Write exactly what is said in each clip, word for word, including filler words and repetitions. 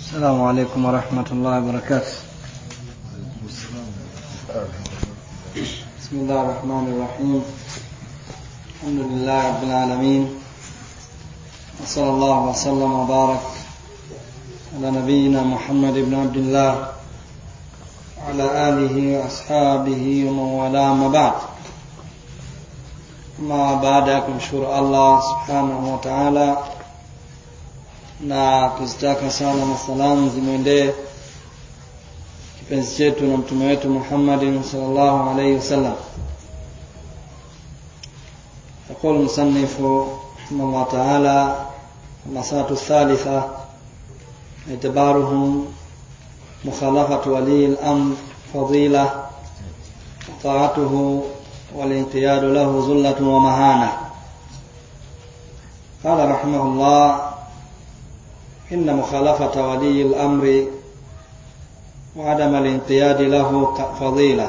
السلام عليكم ورحمة الله وبركاته. بسم الله الرحمن الرحيم. الحمد لله رب العالمين، وصلى الله وسلم وبارك على نبينا محمد بن عبد الله وعلى آله وأصحابه ومن والاه، ما بعد. ما baada kumshukuru Allah subhanahu wa ta'ala na kuzitaka sala na salamu zimwendee kipenzi chetu na mtume wetu Muhammadin sallallahu alayhi wasallam. يقول المصنف رحمه الله تعالى: المسألة الثالثة اعتبارهم مخالفة ولي الأمر فضيلة، طاعته والانقياد له ذلة ومهانة. قال رحمه الله: إن مخالفة ولي الأمر وعدم الانقياد له فضيلة،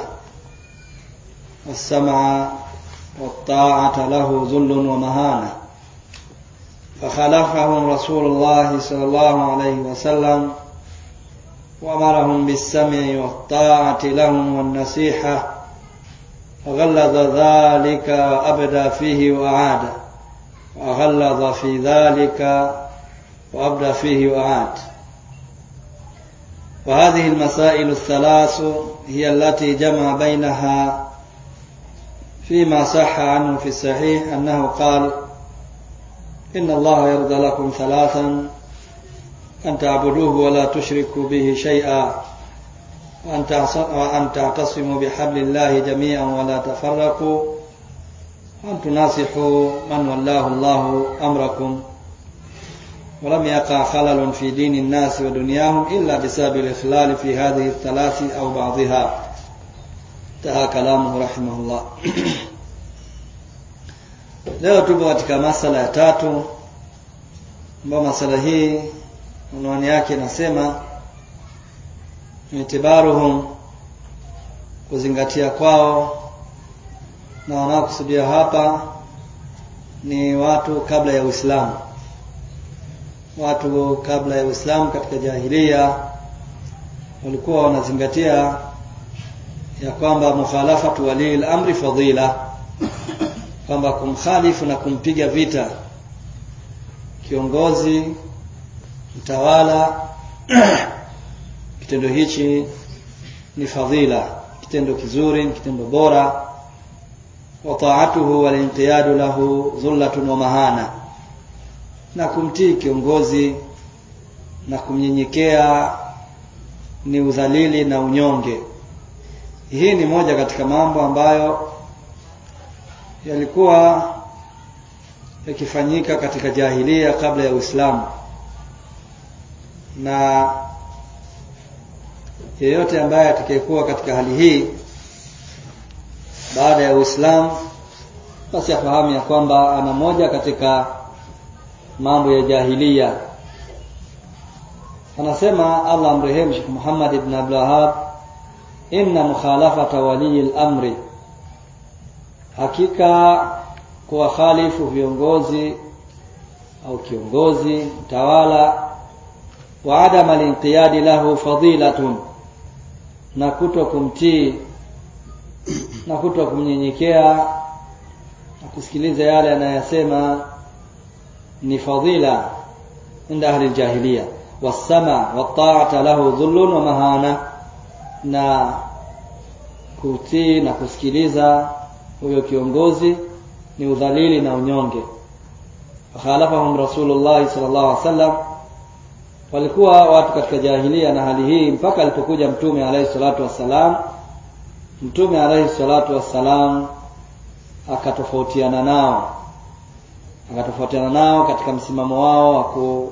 والسمع والطاعة له ذل ومهانة. فخالفهم رسول الله صلى الله عليه وسلم وأمرهم بالسمع والطاعة لهم والنصيحة، وغلظ ذلك وأبدى فيه وأعاد، وغلظ في ذلك وأبدى فيه وأعاد. وهذه المسائل الثلاث هي التي جمع بينها فيما صح عنه في الصحيح أنه قال: إن الله يرضى لكم ثلاثا: أن تعبدوه ولا تشركوا به شيئا، وأن تعتصموا بحبل الله جميعا ولا تفرقوا، وأن تناصحوا من والله الله أمركم. ولم يقع خلل في دين الناس ودنياهم إلا بسبب الإخلال في هذه الثلاث أو بعضها. انتهى كلامه رحمه الله. Leo tupo katika masala ya tatu, ambapo masala hii unwani yake inasema itibaruhum, kuzingatia kwao, na wanaokusudia hapa ni watu kabla ya Uislamu. Watu kabla ya Uislamu katika jahiliya walikuwa wanazingatia ya kwamba mukhalafatu wali al-amri fadila, kwamba kumkhalifu na kumpiga vita kiongozi, mtawala kitendo hichi ni fadhila, kitendo kizuri, kitendo bora. Wa ta'atuhu wal inqiyadu lahu dhullatun wa mahana, na kumtii kiongozi na kumnyenyekea ni udhalili na unyonge. Hii ni moja katika mambo ambayo yalikuwa yakifanyika katika jahiliya kabla ya Uislamu, na yeyote ambaye atakayekuwa katika hali hii baada ya Uislamu, basi afahamu ya kwamba ana moja katika mambo ya jahiliya. Anasema Allah amrehemu Sheikh Muhammad ibn Abdul Wahhab: inna mukhalafata wali al-amri, hakika kuwa khalifu viongozi au kiongozi mtawala, wa adama al-inqiyadi lahu fadilatun, na kuto kumtii na kuto kumnyenyekea na kusikiliza yale anayosema ni fadila inda ahli al-jahiliya. Was-sama wat-ta'ata lahu dhullun wa mahana, na kutii na kusikiliza huyo kiongozi ni udhalili na unyonge. Fakhalafahum Rasulullah sallallahu alaihi wasallam, walikuwa watu katika jahiliya na hali hii mpaka alipokuja Mtume alayhi salatu wassalam. Mtume alayhi salatu wassalam akatofautiana nao akatofautiana nao katika msimamo wao wa ku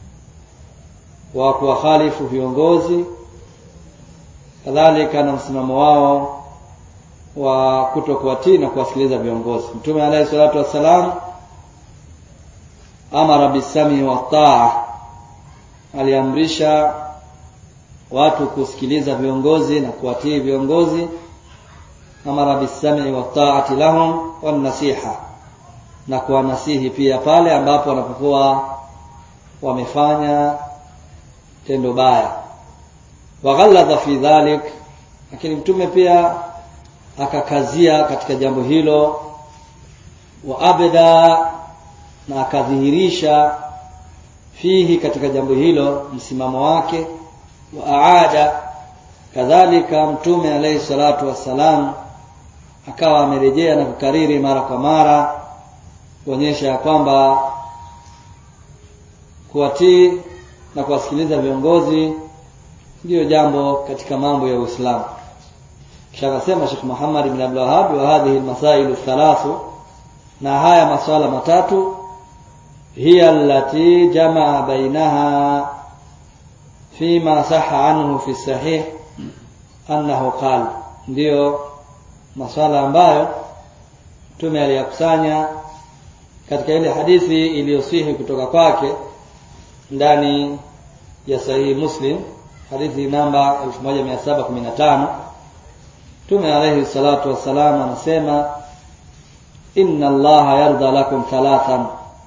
wa kuwakhalifu viongozi, kadhalika na msimamo wao wa kutokuwatii na kuwasikiliza viongozi. Mtume alayhi salatu wassalam amara bisami wa taa, aliamrisha watu kusikiliza viongozi na kuwatii viongozi. Amara bisami wa taati lahum wan nasiha, na kuwanasihi pia pale ambapo wanapokuwa wamefanya tendo baya. Waghalladha fi dhalik, lakini mtume pia akakazia katika jambo hilo. Wa abda, na akadhihirisha fihi, katika jambo hilo msimamo wake. Wa aada, kadhalika mtume alayhi salatu wassalam akawa amerejea na kukariri mara kwa mara kuonyesha kwamba kuwatii na kuwasikiliza viongozi ndio jambo katika mambo ya Uislamu. Kisha akasema Sheikh Muhammad ibn Abdul Wahhab, wa hadhihi almasailu thalathu, na haya maswala matatu, hiya allati jamaa bainaha fima sahha anhu fi sahih annahu qala, ndio maswala ambayo mtume aliyakusanya katika ile hadithi iliyosihi kutoka kwake ndani ya sahihi Muslim, hadithi namba elfu moja mia saba kumi na tano. Mtume alayhi salatu wassalam anasema, inna Allaha yarda lakum thalathan,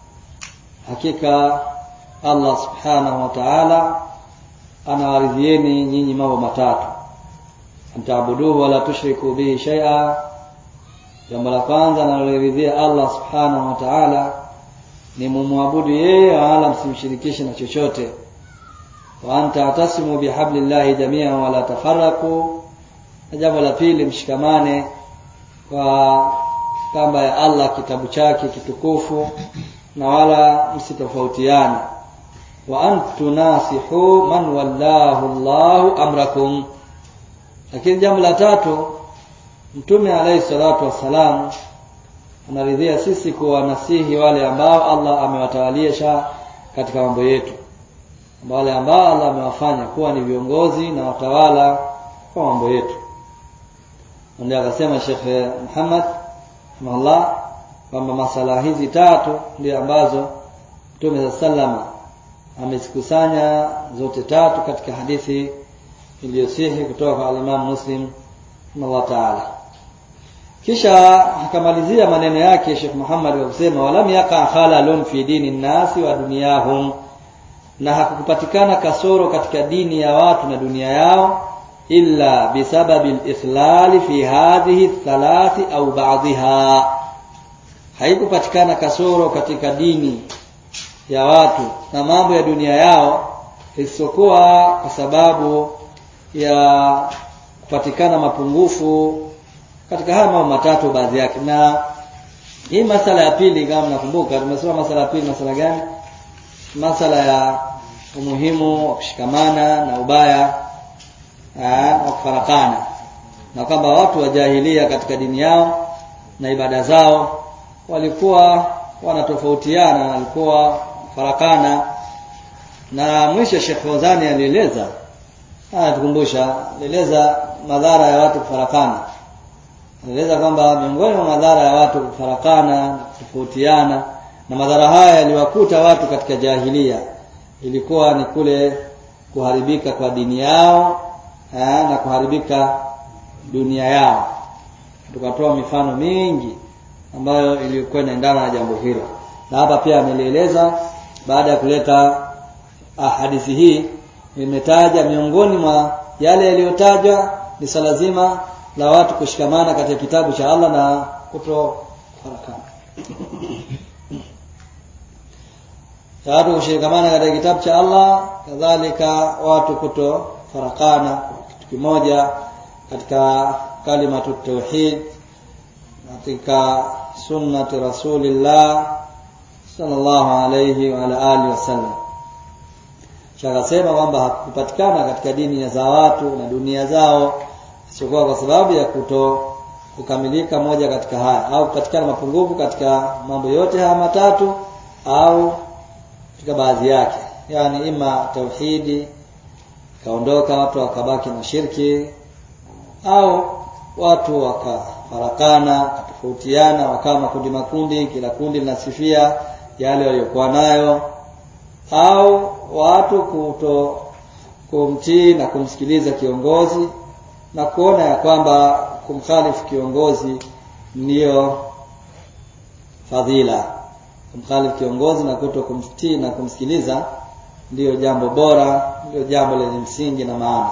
hakika Allah subhanahu wa ta'ala anawaridhieni nyinyi mambo matatu. Antaabuduhu wala tushriku bihi shay'a, jambo la kwanza analoridhia Allah subhanahu wa ta'ala ni mumwabudu yeye wala msimshirikishe na chochote. Wa anta atasimu bihablillahi jami'an wala tafarraqu, jambo la pili mshikamane kwa kamba ya Allah, kitabu chake kitukufu, na wala msitofautiane. Wa antunasihu man wallahu Allahu amrakum, lakini jambo la tatu mtume alayhi salatu wasalam anaridhia sisi kuwanasihi wale ambao Allah amewatawalisha katika mambo yetu, wale ambao Allah amewafanya kuwa ni viongozi na watawala kwa mambo yetu. Ndio akasema Sheikh Muhammad Allah kwamba masala hizi tatu ndio ambazo Mtume sallama amezikusanya zote tatu katika hadithi iliyosihi kutoka kwa Imam Muslim Allah Ta'ala. Kisha akamalizia maneno yake Sheikh Muhammad kwa kusema, walam yaqa khalalun fi dini nasi wa dunyahum, na hakukupatikana kasoro katika dini ya watu na dunia yao, illa bisababi al-ikhlal fi hadhihi thalathi au ba'dha, haikupatikana kasoro katika dini ya watu na mambo ya dunia yao isipokuwa kwa sababu ya kupatikana mapungufu katika haya mambo matatu baadhi yake. Na hii masala ya pili, kama mnakumbuka tumesema masala ya pili, masala gani? Masala ya umuhimu wa kushikamana na ubaya wa kufarakana, na kwamba watu wa jahilia katika dini yao na ibada zao walikuwa wanatofautiana, walikuwa farakana. Na mwisho Sheikh Fawzani alieleza, haya tukumbusha, alieleza madhara ya watu kufarakana. Alieleza kwamba miongoni mwa madhara ya watu kufarakana, kutofautiana, na madhara haya yaliwakuta watu katika jahilia, ilikuwa ni kule kuharibika kwa dini yao aa, na kuharibika dunia yao. Tukatoa mifano mingi ambayo ilikuwa inaendana na jambo hilo. Na hapa pia amelieleza, baada ya kuleta hadithi hii imetaja miongoni mwa yale yaliyotajwa ni swala zima la watu kushikamana katika kitabu cha Allah na kutofarakana. Watu kushikamana katika kitabu cha Allah, kadhalika watu kutofarakana kitu kimoja katika kalimatu tauhid, katika sunnati Rasulillah sallallahu alayhi wa ala alihi wasallam. Shakasema kwamba hakupatikana katika dini za watu na dunia zao isipokuwa kwa sababu ya kuto kukamilika moja katika haya, au kupatikana mapungufu katika mambo yote haya matatu, au katika baadhi yake. Yani ima tauhidi kaondoka, watu wakabaki na shirki, au watu wakafarakana, kutofautiana, wakawa makundi makundi, kila kundi linasifia yale waliokuwa nayo, au watu kuto kumtii na kumsikiliza kiongozi na kuona ya kwamba kumkhalifu kiongozi ndiyo fadhila. Kumkhalifu kiongozi na kuto kumtii na kumsikiliza ndio jambo bora, ndio jambo lenye msingi na maana.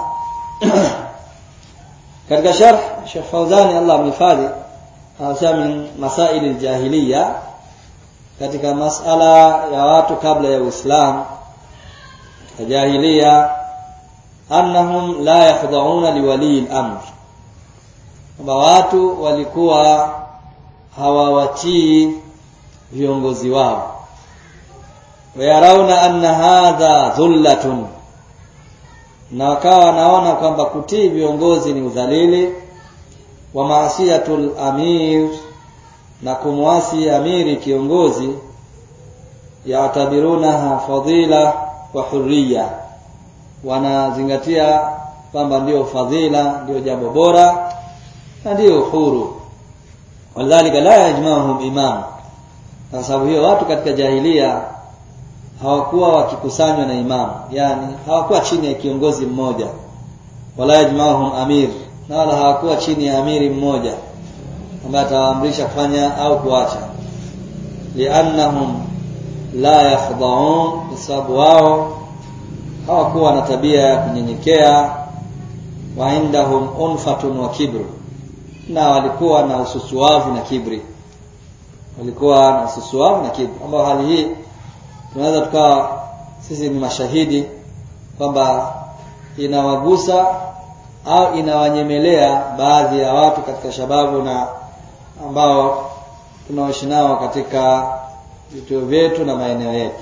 Katika sharh Sheikh Fauzani Allah amhifadhi, anasema min masail al-jahiliya, katika masala ya watu kabla ya Uislamu jahiliya, annahum la yakhda'una liwali al-amr, kwamba watu walikuwa hawawatii viongozi wao. Wayarauna anna hadha dhullatun, na wakawa wanaona kwamba kutii viongozi ni udhalili. Wa maasiyatul amir, na kumwasi amiri kiongozi, yaatabirunaha fadila wa hurriya, wanazingatia kwamba ndio fadhila, ndio jambo bora na ndio uhuru. Walidhalika la yajma'uhum imam, kwa sababu hiyo watu katika jahiliya hawakuwa wakikusanywa na imamu, yani hawakuwa chini ya kiongozi mmoja. Wala yajma'uhum amir, na wala hawakuwa chini ya amiri mmoja ambaye atawaamrisha kufanya au kuacha. Li'annahum la yakhda'un, kwa sababu wao hawakuwa na tabia ya kunyenyekea. Wa indahum unfatun wa kibru, na walikuwa na ususuavu na kibri, walikuwa na ususuavu na kibri, ambao hali hii tunaweza tukawa sisi ni mashahidi kwamba inawagusa au inawanyemelea baadhi ya watu katika shababu na ambao tunaoishi nao katika vituo vyetu na maeneo yetu.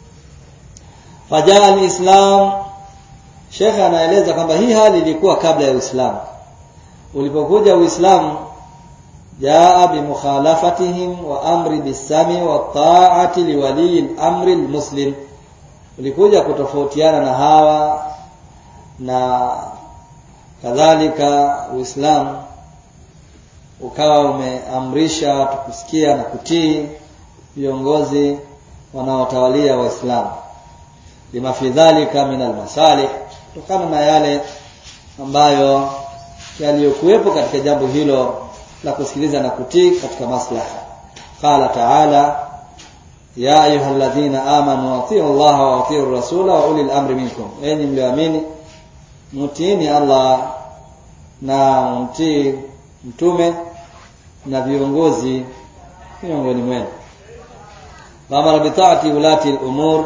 Fajaa al-Islam, Sheikh anaeleza kwamba hii hali ilikuwa kabla ya Uislamu. Ulipokuja Uislamu, jaa bi mukhalafatihim wa amri bis-sami wa ta'ati li wali al-amri al-muslim, ulikuja kutofautiana na hawa, na kadhalika Uislamu ukawa umeamrisha tukusikia na kutii viongozi wanaotawalia Waislamu, lima fi dhalika min al-masalih, kutokana na yale ambayo yaliyokuwepo katika jambo hilo la kusikiliza na kutii katika maslaha. Qala ta'ala, ya ayyuhalladhina amanu atii'u Allaha wa atii'ur rasula wa ulil amri minkum, enyi mlioamini mtiini Allah na mtii mtume na viongozi miongoni mwenu. Amara bi ta'ati ulati al-umur,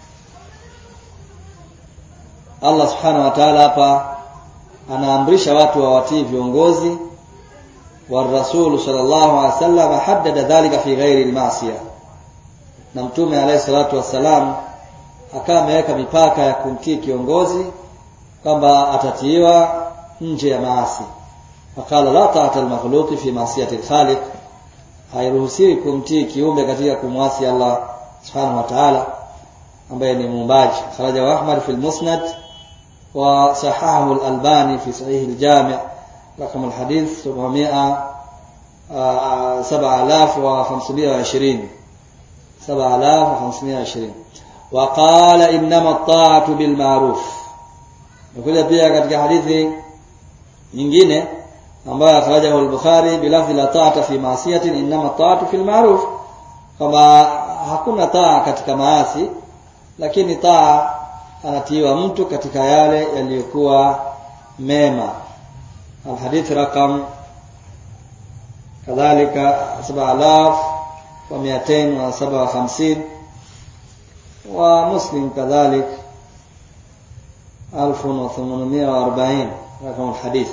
Allah subhanahu wa ta'ala hapa anaamrisha watu wawatii viongozi. Wa Rasul sallallahu alaihi wasallam haddada dhalika fi ghairi al-ma'siyah, na mtume alayhi salatu wasalam akawa ameweka mipaka ya kumtii kiongozi kwamba atatiiwa nje ya maasi. Fakala la ta'ata al-makhluqi fi ma'siyati al-khaliq, hairuhusiwi kumtii kiumbe katika kumwasi Allah subhanahu wa ta'ala ambaye ni muumbaji. Kharaja wa Ahmad fi al-Musnad wa sahahahu al-Albani fi sahih al-Jami' رقم الحديث سبعمائة سبعة آلاف وخمسمائة وعشرين سبعة آلاف وخمسمائة وعشرين. وقال إنما الطاعة بالمعروف, نقول pia katika hadithi nyingine ambayo akhrajahu al-Bukhari bilafzi la ta'ata fi ma'siyatin inma ta'atu fil ma'ruf, kama hakuna taa katika maasi, lakini taa anatiwa mtu katika yale yaliyokuwa mema. الحديث رقم كذلك سبعة آلاف ومئتين وسبعة وخمسين, ومسلم كذلك ألف وثمانمائة وأربعين رقم الحديث.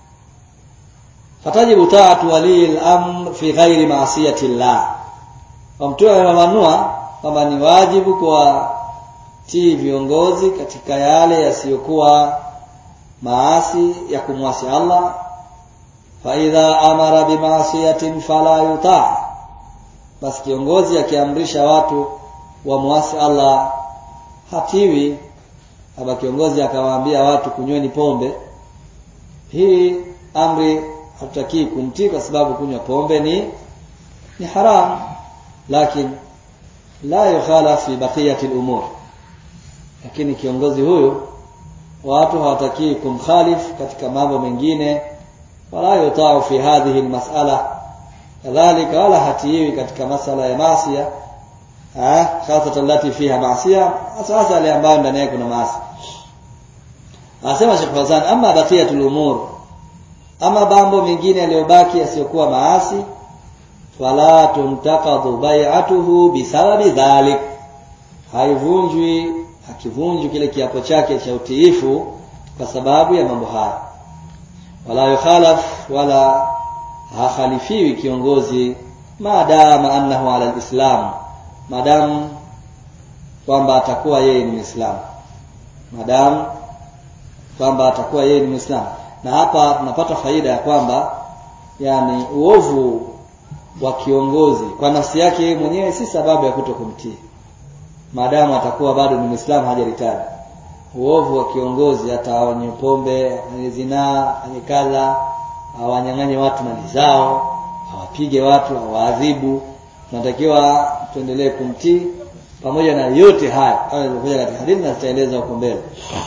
فتجب طاعة ولي الأمر في غير معصية الله, ومتوى يمنوع kwamba ni wajibu kwa tii viongozi katika yale yasiyokuwa maasi ya kumwasi Allah. Fa idha amara bi ma'siyatin fala yuta', basi kiongozi akiamrisha watu wa muasi Allah hatiwi. Kama kiongozi akawaambia watu kunyweni pombe, hii amri hatutaki kumtii kwa sababu kunywa pombe ni ni haram, lakini la yukhalaf fi baqiyati al-umur, lakini kiongozi huyu watu hawataki kumkhalif katika mambo mengine. Wala yuta'u fi hadhihi al-mas'ala, kadhalika wala hatiwi katika masala ya maasiya, ah khasatan allati fiha ma'siyah, hasa ile ambayo ndani yake kuna maasi. Anasema Sheikh Fawzan, amma baqiyatul umur, ama mambo mengine yaliyobaki yasiyokuwa maasi, fala tuntaqadu bai'atuhu bisababi dhalik, haivunjwi hakivunjwi kile kiapo chake cha utiifu kwa sababu ya mambo haya. Wala yukhalaf, wala hakhalifiwi kiongozi maadama annahu ala alislam, madam kwamba atakuwa yeye ni Muislamu, madam kwamba atakuwa yeye ni Muislamu. Na hapa tunapata faida ya kwamba yani uovu wa kiongozi kwa nafsi yake yeye mwenyewe si sababu ya kutokumtii, maadamu atakuwa bado ni Muislamu, hajaritaja. Uovu wa kiongozi, atawanywe pombe, zinaa, anyekala, awanyang'anye watu mali zao, awapige watu, awaadhibu, tunatakiwa tuendelee kumtii pamoja na yote haya kama ilivyokuja katika hadithi na tutaeleza huko mbele.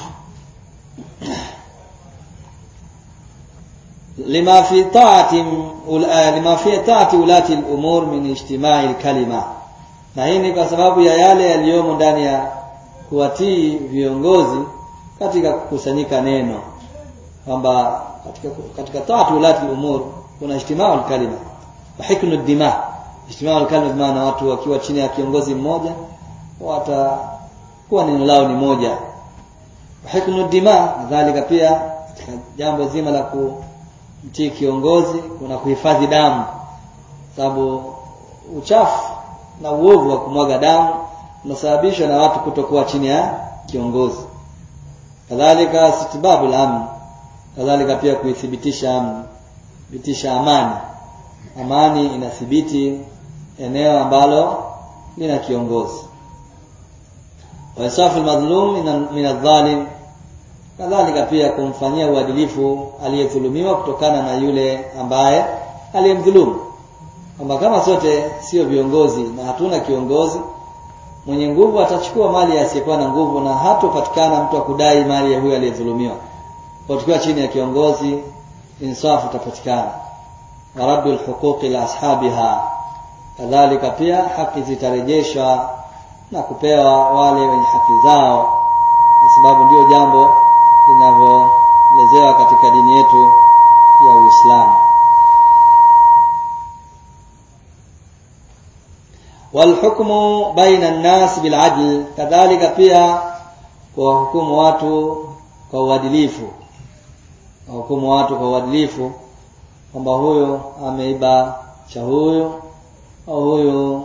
lima fi ta'ati lima fi ta'ati ulati al-umur min ijtima'i al-kalima, na hii ni kwa sababu ya yale yaliyomo ndani ya kuwatii viongozi katika kukusanyika neno, kwamba katika katika ta'ati ulati al-umur kuna ijtima'u al-kalima wa hikmu ad-dima. Ijtima'u al-kalima maana watu wakiwa chini ya kiongozi mmoja watakuwa neno lao ni moja. Wa hikmu ad-dima, nadhalika pia jambo zima la ku mtii kiongozi kuna kuhifadhi damu, sababu uchafu na uovu wa kumwaga damu unasababishwa na watu kutokuwa chini ya kiongozi. Kadhalika sitibabul amn, kadhalika pia kuithibitisha amn, thibitisha amani. Amani inathibiti eneo ambalo lina kiongozi. Wa isafu almadhlum min adh-dhalim, kadhalika pia kumfanyia uadilifu aliyedhulumiwa kutokana na yule ambaye aliyemdhulumu. Kama kama sote sio viongozi na hatuna kiongozi mwenye nguvu, atachukua mali asiyekuwa na nguvu, na hatopatikana mtu akudai mali ya huyo aliyedhulumiwa. Kwa tukiwa chini ya kiongozi, insafu itapatikana. Wa raddul huquqi li ashabiha, kadhalika pia haki zitarejeshwa na kupewa wale wenye haki zao, kwa sababu ndio jambo linavyoelezewa katika dini yetu ya Uislamu. Wal hukmu baina an-nas bil adl, kadhalika pia kwa hukumu watu kwa uadilifu, hukumu watu kwa uadilifu, kwamba huyo ameiba cha huyo au huyo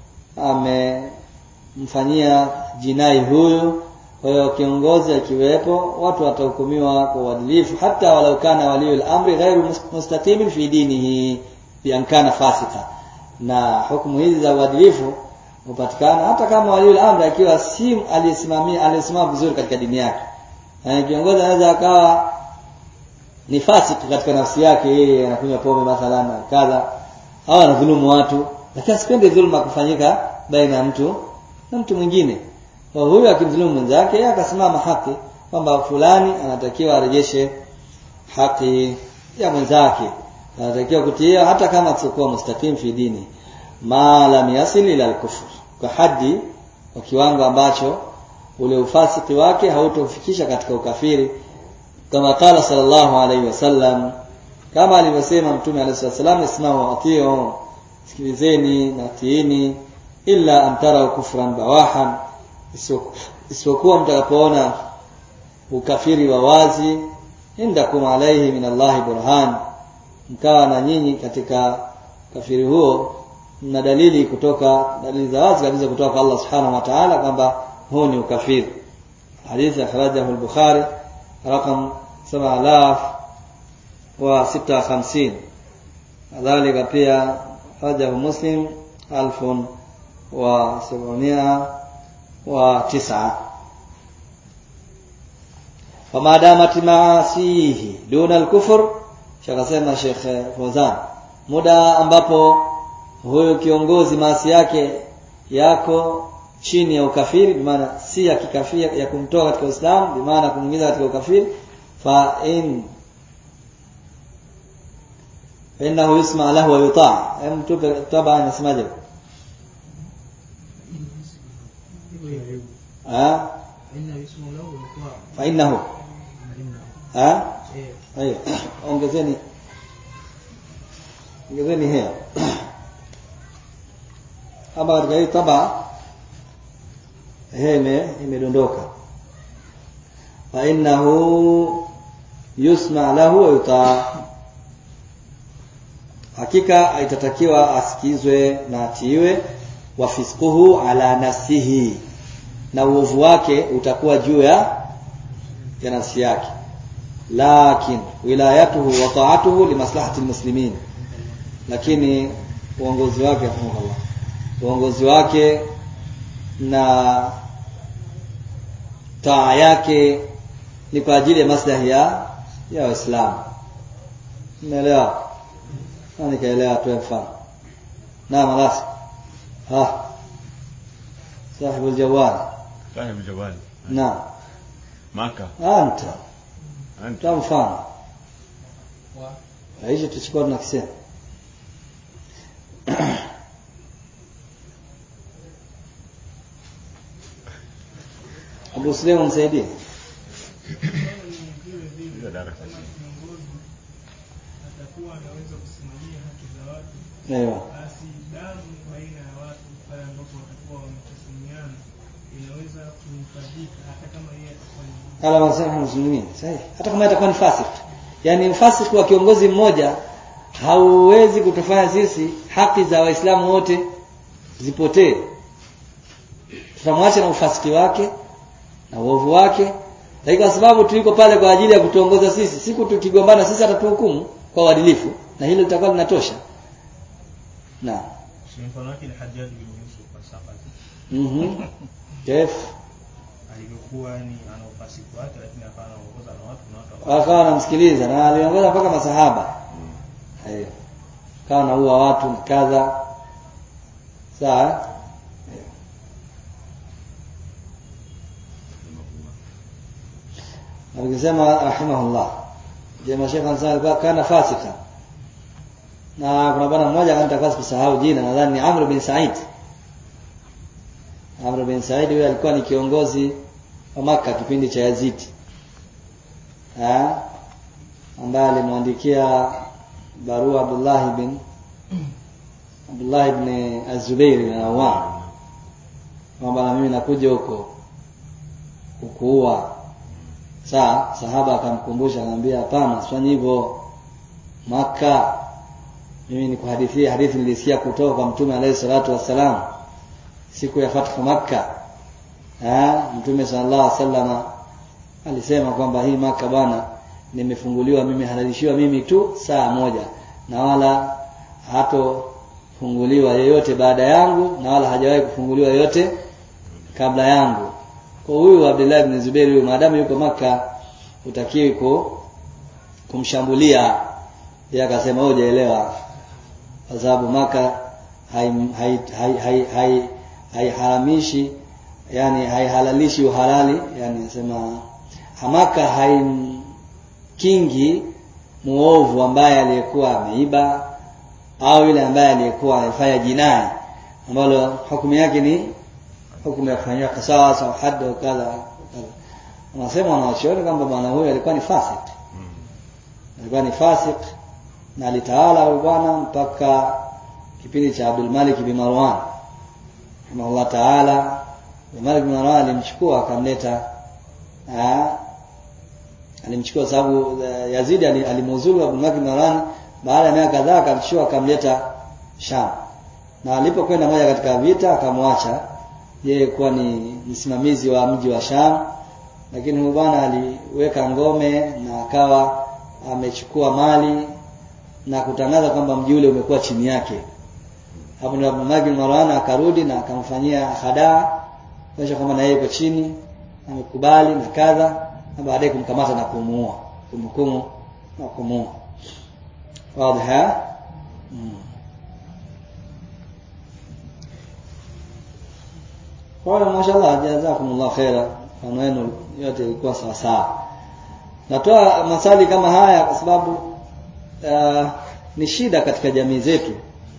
amemfanyia jinai huyo. Kwa hiyo kiongozi akiwepo, watu watahukumiwa kwa uadilifu, hata walau kana waliyul amri ghairu mustaqimin fi dinihi bi an kana fasika. Na hukumu hizi za uadilifu hupatikana hata kama waliyul amri akiwa si aliyesimamia aliyesimama vizuri katika dini yake. Na kiongozi anaweza akawa ni fasiki katika nafsi yake, yeye anakunywa pombe mathalan kadha, au anadhulumu watu, lakini asipende dhulma kufanyika baina ya mtu na mtu mwingine. Kwa huyo akimdhulumu mwenzake, yeye akasimama haki kwamba fulani anatakiwa arejeshe haki ya mwenzake, anatakiwa kutia hata kama sikuwa mustaqim fi dini, ma lam yasil ila al-kufr, kwa hadi kwa kiwango ambacho ule ufasiki wake hautofikisha katika ukafiri, kama qala sallallahu alayhi wasallam, kama alivyosema Mtume alayhi wasallam, isma'u wa ati'u, sikilizeni na tiini, illa an tara kufran bawahan, isipokuwa mtakapoona ukafiri wa wazi, indakum alayhi min Allah burhan, mkawa na nyinyi katika kafiri huo na dalili kutoka dalili za wazi kabisa kutoka kwa Allah subhanahu wa ta'ala kwamba huo ni ukafiri. Hadithi akhrajahu al-Bukhari rakam saba alaf wa sita hamsini, kadhalika pia akhrajahu Muslim alfun wa sab'umia wa tisa. Fama damat ma'asihi duna al-kufr, shakasema Sheikh Fawzan, muda ambapo huyo kiongozi maasi yake yako chini ya ukafiri, bi maana si ya kikafiri ya kumtoa katika Uislamu, bi maana kumuingiza katika ukafiri, fa in innahu yusma lahu wa yuta'. Hem tupe taba anasemaje? ah inna ismu lahu kwa fa innahu ah ayo ongezeni ongezeni haya hapa katika hii taba heme imedondoka fa innahu yusma lahu wa yuta, hakika itatakiwa asikizwe na atiiwe, wa fisquhu ala nafsihi, na uovu wake utakuwa juu ya ya nafsi yake, lakin wilayatuhu wa ta'atuhu li maslahati almuslimin, lakini uongozi wake Allah uongozi wake na taa yake ni kwa ajili ya maslahi ya ya Waislamu. Umeelewa? Nani kaelewa tu mfano? Naam alas. Ha. Sahibu aljawad. Sahibu aljawad. Naam. Maka. Anta. Anta mfano. Wa. Aisha tuchukua na kisema. Abu Sulaiman msaidie. Ndio darasa. Atakuwa anaweza kusimamia haki za watu. Ewa. Basi damu baina ya watu pale ambapo watakuwa wametasimiana inaweza kuhifadhika hata kama yeye atakuwa ni ala wasema muslimin. Sahihi. Hata kama atakuwa ni fasik. Yaani ufasik wa kiongozi mmoja hauwezi kutufanya sisi haki za Waislamu wote zipotee. Tutamwacha na ufasiki wake na uovu wake, lakini kwa sababu tuliko pale kwa ajili ya kutuongoza sisi, siku tukigombana sisi atatuhukumu kwa uadilifu, na hilo litakuwa linatosha. Na mfano wake ni Hajjaj bin Yusuf al-Saqafi. Mhm. Kef alikuwa ni ana ufasiki wake, lakini akawa anaongoza na watu na watu akawa anamsikiliza na aliongoza mpaka masahaba. Hayo. Kawa naua watu kadha. Sawa? Alisema rahimahullah, jamaa Sheikh Ansari kana fasika, na kuna bwana mmoja kanitaka kusahau jina, nadhani ni Amr bin Said. Amr bin Said huyo alikuwa ni kiongozi wa Makka kipindi cha Yazid, eh, ambaye alimwandikia barua Abdullah bin Abdullah ibn Az-Zubair na Awam kwamba mimi nakuja huko kukuua. Saa sahaba akamkumbusha, akamwambia hapana, usifanye hivyo. Maka mimi nikuhadithia hadithi nilisikia kutoka kwa Mtume alayhi salatu wassalam siku ya fathu Makka. Eh, Mtume sallallahu alaihi wasallam alisema kwamba hii Makka bwana nimefunguliwa mimi, halalishiwa mimi tu saa moja, na wala hato funguliwa yeyote baada yangu, na wala hajawahi kufunguliwa yeyote kabla yangu. Kwa huyu Abdullah ibn Zubair huyu maadamu yuko Makka utakiwi ku kumshambulia. Yeye akasema wewe hujaelewa, kwa sababu Makka hai hai hai hai, hai, hai haramishi, yani haihalalishi uhalali, yani anasema Makka hai kingi muovu ambaye aliyekuwa ameiba au yule ambaye aliyekuwa amefanya jinai ambalo hukumu yake ni hukumu ya kufanywa kisas au hadd au kadha. Wanasema wanawachuoni kwamba bwana huyu alikuwa ni fasik. Mm. Alikuwa ni fasik na alitawala huyu bwana mpaka kipindi cha Abdul Malik bin Marwan. Kama Allah Taala, Malik bin Marwan alimchukua akamleta, ah alimchukua sababu Yazid alimuzulu Abdul Malik bin Marwan baada ya miaka kadhaa, akamchukua akamleta Sham. Na alipokwenda moja katika vita akamwacha yeye kuwa ni msimamizi wa mji wa Sham, lakini huyu bwana aliweka ngome na akawa amechukua mali na kutangaza kwamba mji ule umekuwa chini yake. Hapo ndio Abu Malik bin Marwan akarudi na akamfanyia hadaa kuonyesha kwamba na yeye yuko chini, amekubali na kadha, na baadaye kumkamata na kumuua, kumhukumu na kumuua. Wazi ha? Mm. Kwa hiyo mashallah, jazakumullah khaira, maneno yote ilikuwa sawa sawa. Natoa masali kama haya kwa sababu uh, ni shida katika jamii zetu.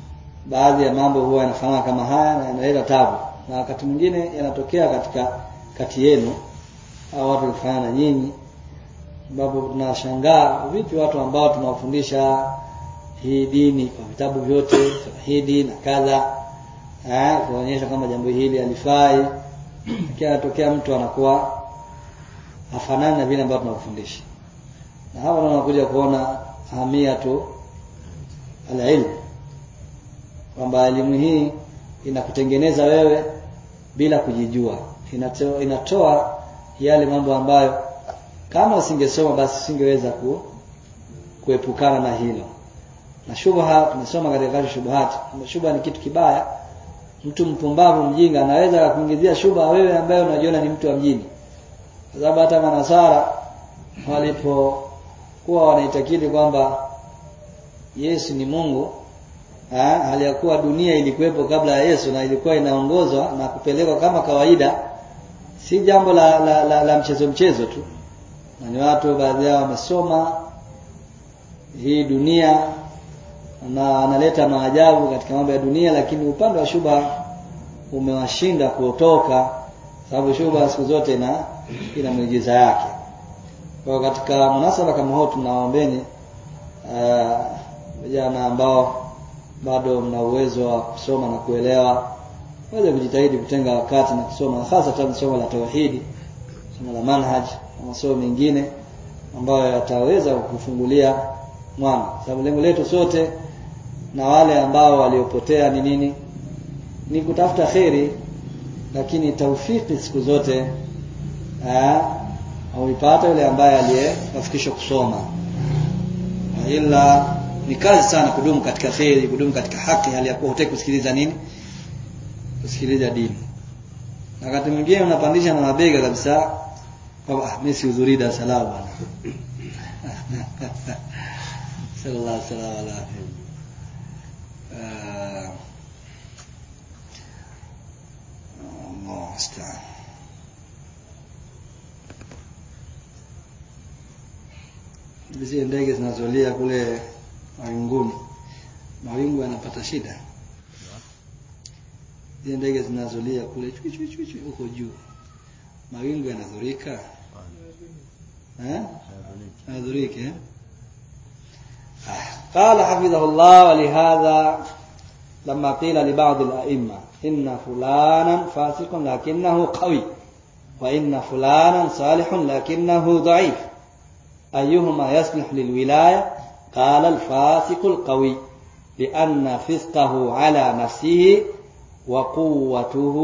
Baadhi ya mambo huwa yanafanywa kama haya na yanaleta tabu, na wakati mwingine yanatokea katika kati yenu au watu kufanya na nyinyi, ambapo tunashangaa vipi watu ambao tunawafundisha hii dini kwa vitabu vyote tauhidi na kadha, eh kuonyesha kama jambo hili halifai, kinatokea mtu anakuwa hafanani na vile ambavyo tunawafundisha. Na hapo tunakuja kuona ahamia tu al-ilm, kwamba elimu hii inakutengeneza wewe bila kujijua, inatoa, inatoa yale mambo ambayo kama usingesoma basi usingeweza ku, kuepukana na hilo. Na shubha tumesoma katika shubhat, shubha ni kitu kibaya. Mtu mpumbavu mjinga anaweza kukuingizia shubha wewe ambaye unajiona ni mtu wa mjini. Kwa sababu hata manasara walipokuwa wanaitakidi kwamba Yesu ni Mungu, ah hali ya kuwa dunia ilikuwepo kabla ya Yesu na ilikuwa inaongozwa na kupelekwa kama kawaida, si jambo la la, la, la mchezo mchezo tu. Na ni watu baadhi yao wamesoma hii dunia na analeta maajabu katika mambo ya dunia, lakini upande wa shubha umewashinda kuotoka, sababu shubha siku zote ina ina miujiza yake. Kwa katika munasaba kama huu tunawaombeni vijana uh, ambao bado mna uwezo wa kusoma na kuelewa, waweze kujitahidi kutenga wakati na kusoma, hasa hata somo la tauhidi, somo la manhaj na masomo mengine ambayo yataweza kukufungulia mwanga. Sababu lengo letu sote na wale ambao waliopotea ni nini? Ni kutafuta khairi, lakini taufiki siku zote eh au ipata yule ambaye aliyefikishwa kusoma. Ila ni kazi sana kudumu katika khairi, kudumu katika haki, hali ya kuwa hutaki kusikiliza nini? Kusikiliza dini. Na wakati mwingine unapandisha na mabega kabisa kwamba ah mimi sihudhurii darasa lao bwana. Sallallahu alaihi wasallam. Uh, Allah astagfirullah. Hizi ndege zinazolia kule mawinguni, mawingu yanapata shida. Hizi ndege zinazolia kule chui chui chui chui huko juu, mawingu yanadhurika. Eh? Yanadhurika eh? قال حفظه الله: ولهذا لما قيل لبعض الأئمة إن فلانا فاسق لكنه قوي وإن فلانا صالح لكنه ضعيف أيهما يصلح للولاية؟ قال: الفاسق القوي، لأن فسقه على نفسه وقوته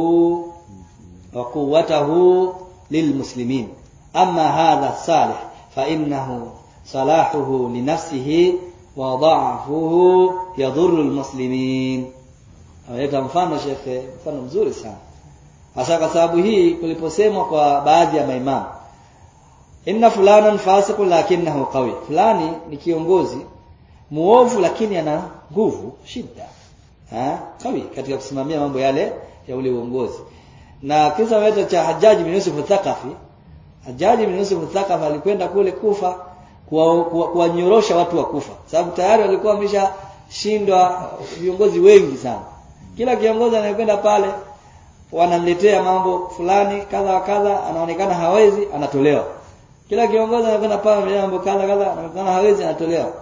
وقوته للمسلمين. أما هذا الصالح فإنه صلاحه لنفسه وضعفه يضر المسلمين. Ameleta mfano shekhe, mfano mzuri sana. Hasa kwa sababu hii kuliposemwa kwa baadhi ya maimamu, inna fulanan fasiqun lakinahu qawi, fulani ni kiongozi muovu lakini ana nguvu, shida ha qawi katika kusimamia mambo yale ya ule uongozi. Na kisa wetu cha Hajjaj bin Yusuf al-Thaqafi, Hajjaj bin Yusuf al-Thaqafi alikwenda kule Kufa kuwanyorosha watu wa Kufa, sababu tayari walikuwa wameshashindwa viongozi wengi sana. Kila kiongozi anayekwenda pale wanamletea mambo fulani kadha wa kadha, anaonekana hawezi, anatolewa. Kila kiongozi anakwenda pale mambo kadha kadha, anaonekana hawezi, anatolewa.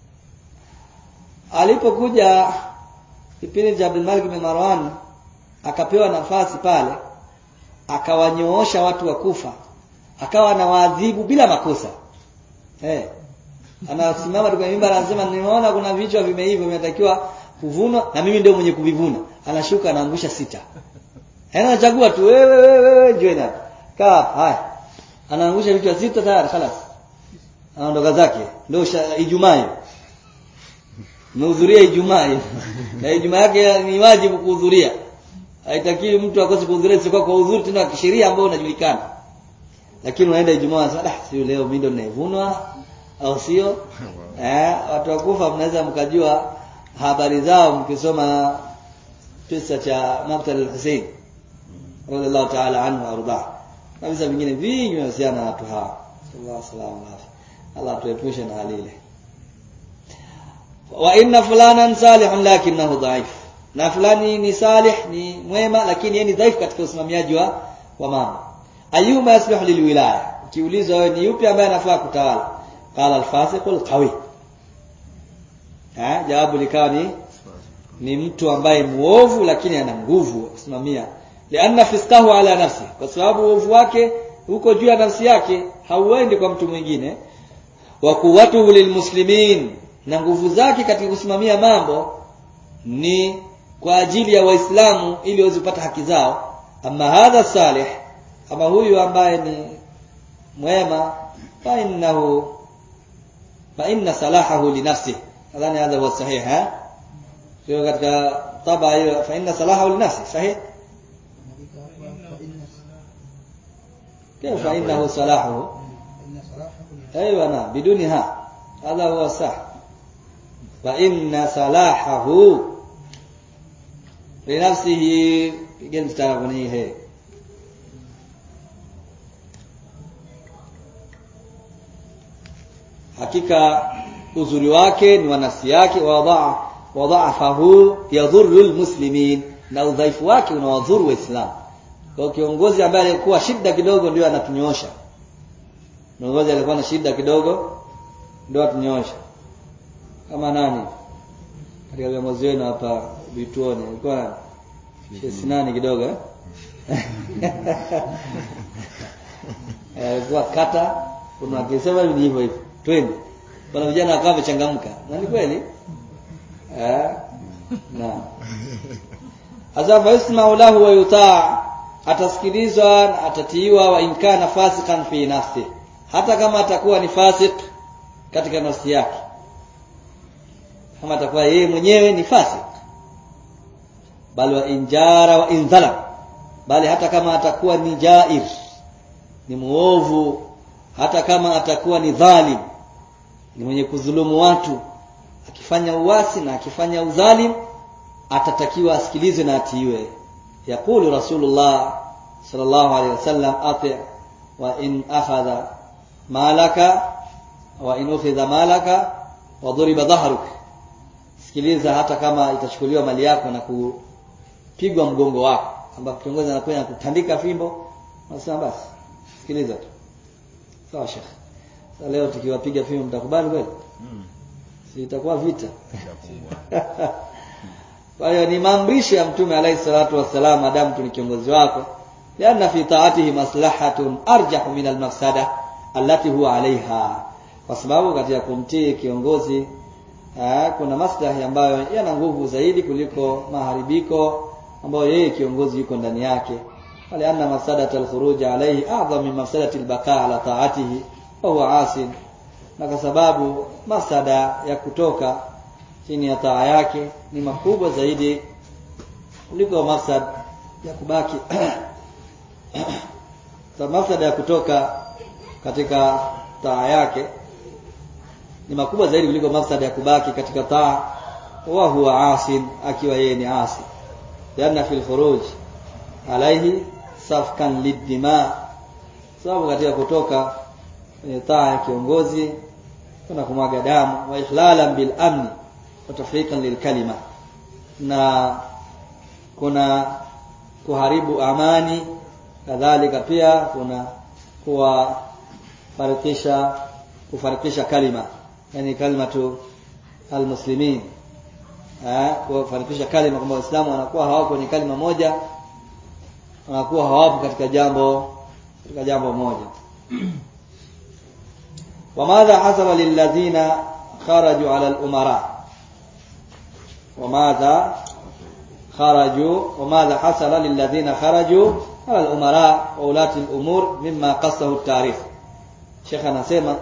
Alipokuja kipindi cha Abdul Malik bin Marwan, akapewa nafasi pale, akawanyoosha watu wa Kufa, akawa anawaadhibu bila makosa. Eh. Anasimama tu kwa mimbar anasema nimeona kuna vichwa vimeiva vinatakiwa kuvunwa na mimi ndio mwenye kuvivuna. Anashuka anaangusha sita. Anachagua tu wewe wewe wewe njoo hapa. Kaa haya. Anaangusha vichwa sita tayari خلاص. Anaondoka zake. Ndio Ijumaa hiyo. Mhudhuria Ijumaa hiyo. Na Ijumaa yake ni wajibu kuhudhuria. Haitakiwi mtu akose kuhudhuria sio kwa udhuru tena kisheria ambao unajulikana. Lakini unaenda Ijumaa sasa, ah sio leo mimi ndo ninavunwa au sio? Eh, watu wa Kufa mnaweza mkajua habari zao mkisoma kisa cha Maqtal al-Husayn radhiallahu ta'ala anhu arda. Na visa vingine vingi vinahusiana na watu hawa. Sallallahu alaihi wasallam. Allah tuepushe na hali ile. Wa inna fulanan salihun lakinahu dhaif. Na fulani ni salih, ni mwema, lakini yeye ni dhaifu katika usimamiaji wa wa mambo. ayuma yasluhu lilwilaya, ukiulizwa wewe ni yupi ambaye anafaa kutawala, qala al-fasiqul qawi. Eh, jawabu likawa ni ni mtu ambaye muovu lakini ana nguvu kusimamia, lianna fisqahu ala nafsi, kwa sababu uovu wake uko juu ya nafsi yake, hauendi kwa mtu mwingine. Wa quwwatuhu lilmuslimin, na nguvu zake katika kusimamia mambo ni kwa ajili ya Waislamu ili waweze kupata haki zao. Amma hadha salih, ama huyu ambaye ni mwema, fa innahu fa inna salahahu li nafsihi. Nadhani hadha huwa sahih. Ha, sio katika taba hiyo, fa inna salahahu li nafsihi sahih. كيف فإنه صلاحه؟ أيوة نعم بدونها، هذا هو صح. فإن صلاحه لنفسه جنس تعبنيه. hakika uzuri wake ni wa nafsi yake, wadaa wadhaafahu yadhurru almuslimin, na udhaifu wake unawadhuru waislamu. Kwa kiongozi ambaye alikuwa shida kidogo ndio anatunyoosha. Kiongozi alikuwa na shida kidogo ndio atunyoosha. Kama nani? Katika viongozi wenu hapa vituoni alikuwa shesi nani kidogo eh? Alikuwa kata, kuna akisema hivi hivyo hivyo. Twende. Bwana vijana wakawa wamechangamka. Na ni kweli? Eh? Na. Azama yasma'u lahu wa yutaa, atasikilizwa, atatiiwa, wa inkana fasikan fi nafsi, hata kama atakuwa ni fasik katika nafsi yake, kama atakuwa yeye mwenyewe ni fasik. Bali wa injara wa inzalam, bali hata kama atakuwa ni jair, ni muovu, hata kama atakuwa ni dhalim, ni mwenye kudhulumu watu, akifanya uasi na akifanya udhalim, atatakiwa asikilizwe na atiiwe. Yaqulu Rasulullah sallallahu alayhi wasallam, ati wa in akhadha malaka wa in ukhidha malaka wa duriba dhahruk, sikiliza hata kama itachukuliwa mali yako na kupigwa mgongo wako, ambapo kiongozi anakwenda kutandika fimbo, nasema basi sikiliza tu. Sawa Sheikh, sasa leo tukiwapiga fimbo mtakubali kweli? Mm. Si itakuwa vita. Kwa hiyo ni maamrisho ya Mtume alayhi salatu wasallam, adamu tu ni kiongozi wako, lianna fi ta'atihi maslahatun arjahu min al-mafsada allati huwa alaiha, kwa sababu katika kumtii kiongozi aa, kuna maslahi ambayo yana nguvu zaidi kuliko maharibiko ambayo yeye kiongozi yuko ndani yake. Wala anna mafsadata al-khuruj alayhi a'zam min mafsadati al-baqa' ala ta'atihi wa huwa asin, na kwa sababu mafsada ya kutoka chini ya taa yake ni makubwa zaidi kuliko mafsad ya kubaki so mafsada ya kutoka katika taa yake ni makubwa zaidi kuliko mafsada ya kubaki katika taa wa huwa asin, akiwa yeye ni asi. Yana fil khuruj alayhi safkan lidima, sababu katika kutoka kwenye taa ya kiongozi kuna kumwaga damu, wa ikhlalan bil amni wa tafriqan lil kalima, na kuna kuharibu amani, kadhalika pia kuna kuwafarikisha kufarikisha kalima, yani kalimatu almuslimin, eh kufarikisha kalima, kwamba Waislamu wanakuwa hawako ni kalima moja, wanakuwa hawapo katika jambo katika jambo moja. وماذا حصل للذين خرجوا على الأمراء وماذا خرجوا وماذا حصل للذين خرجوا على الأمراء وولاة الأمور مما قصه التاريخ. Sheikh anasema,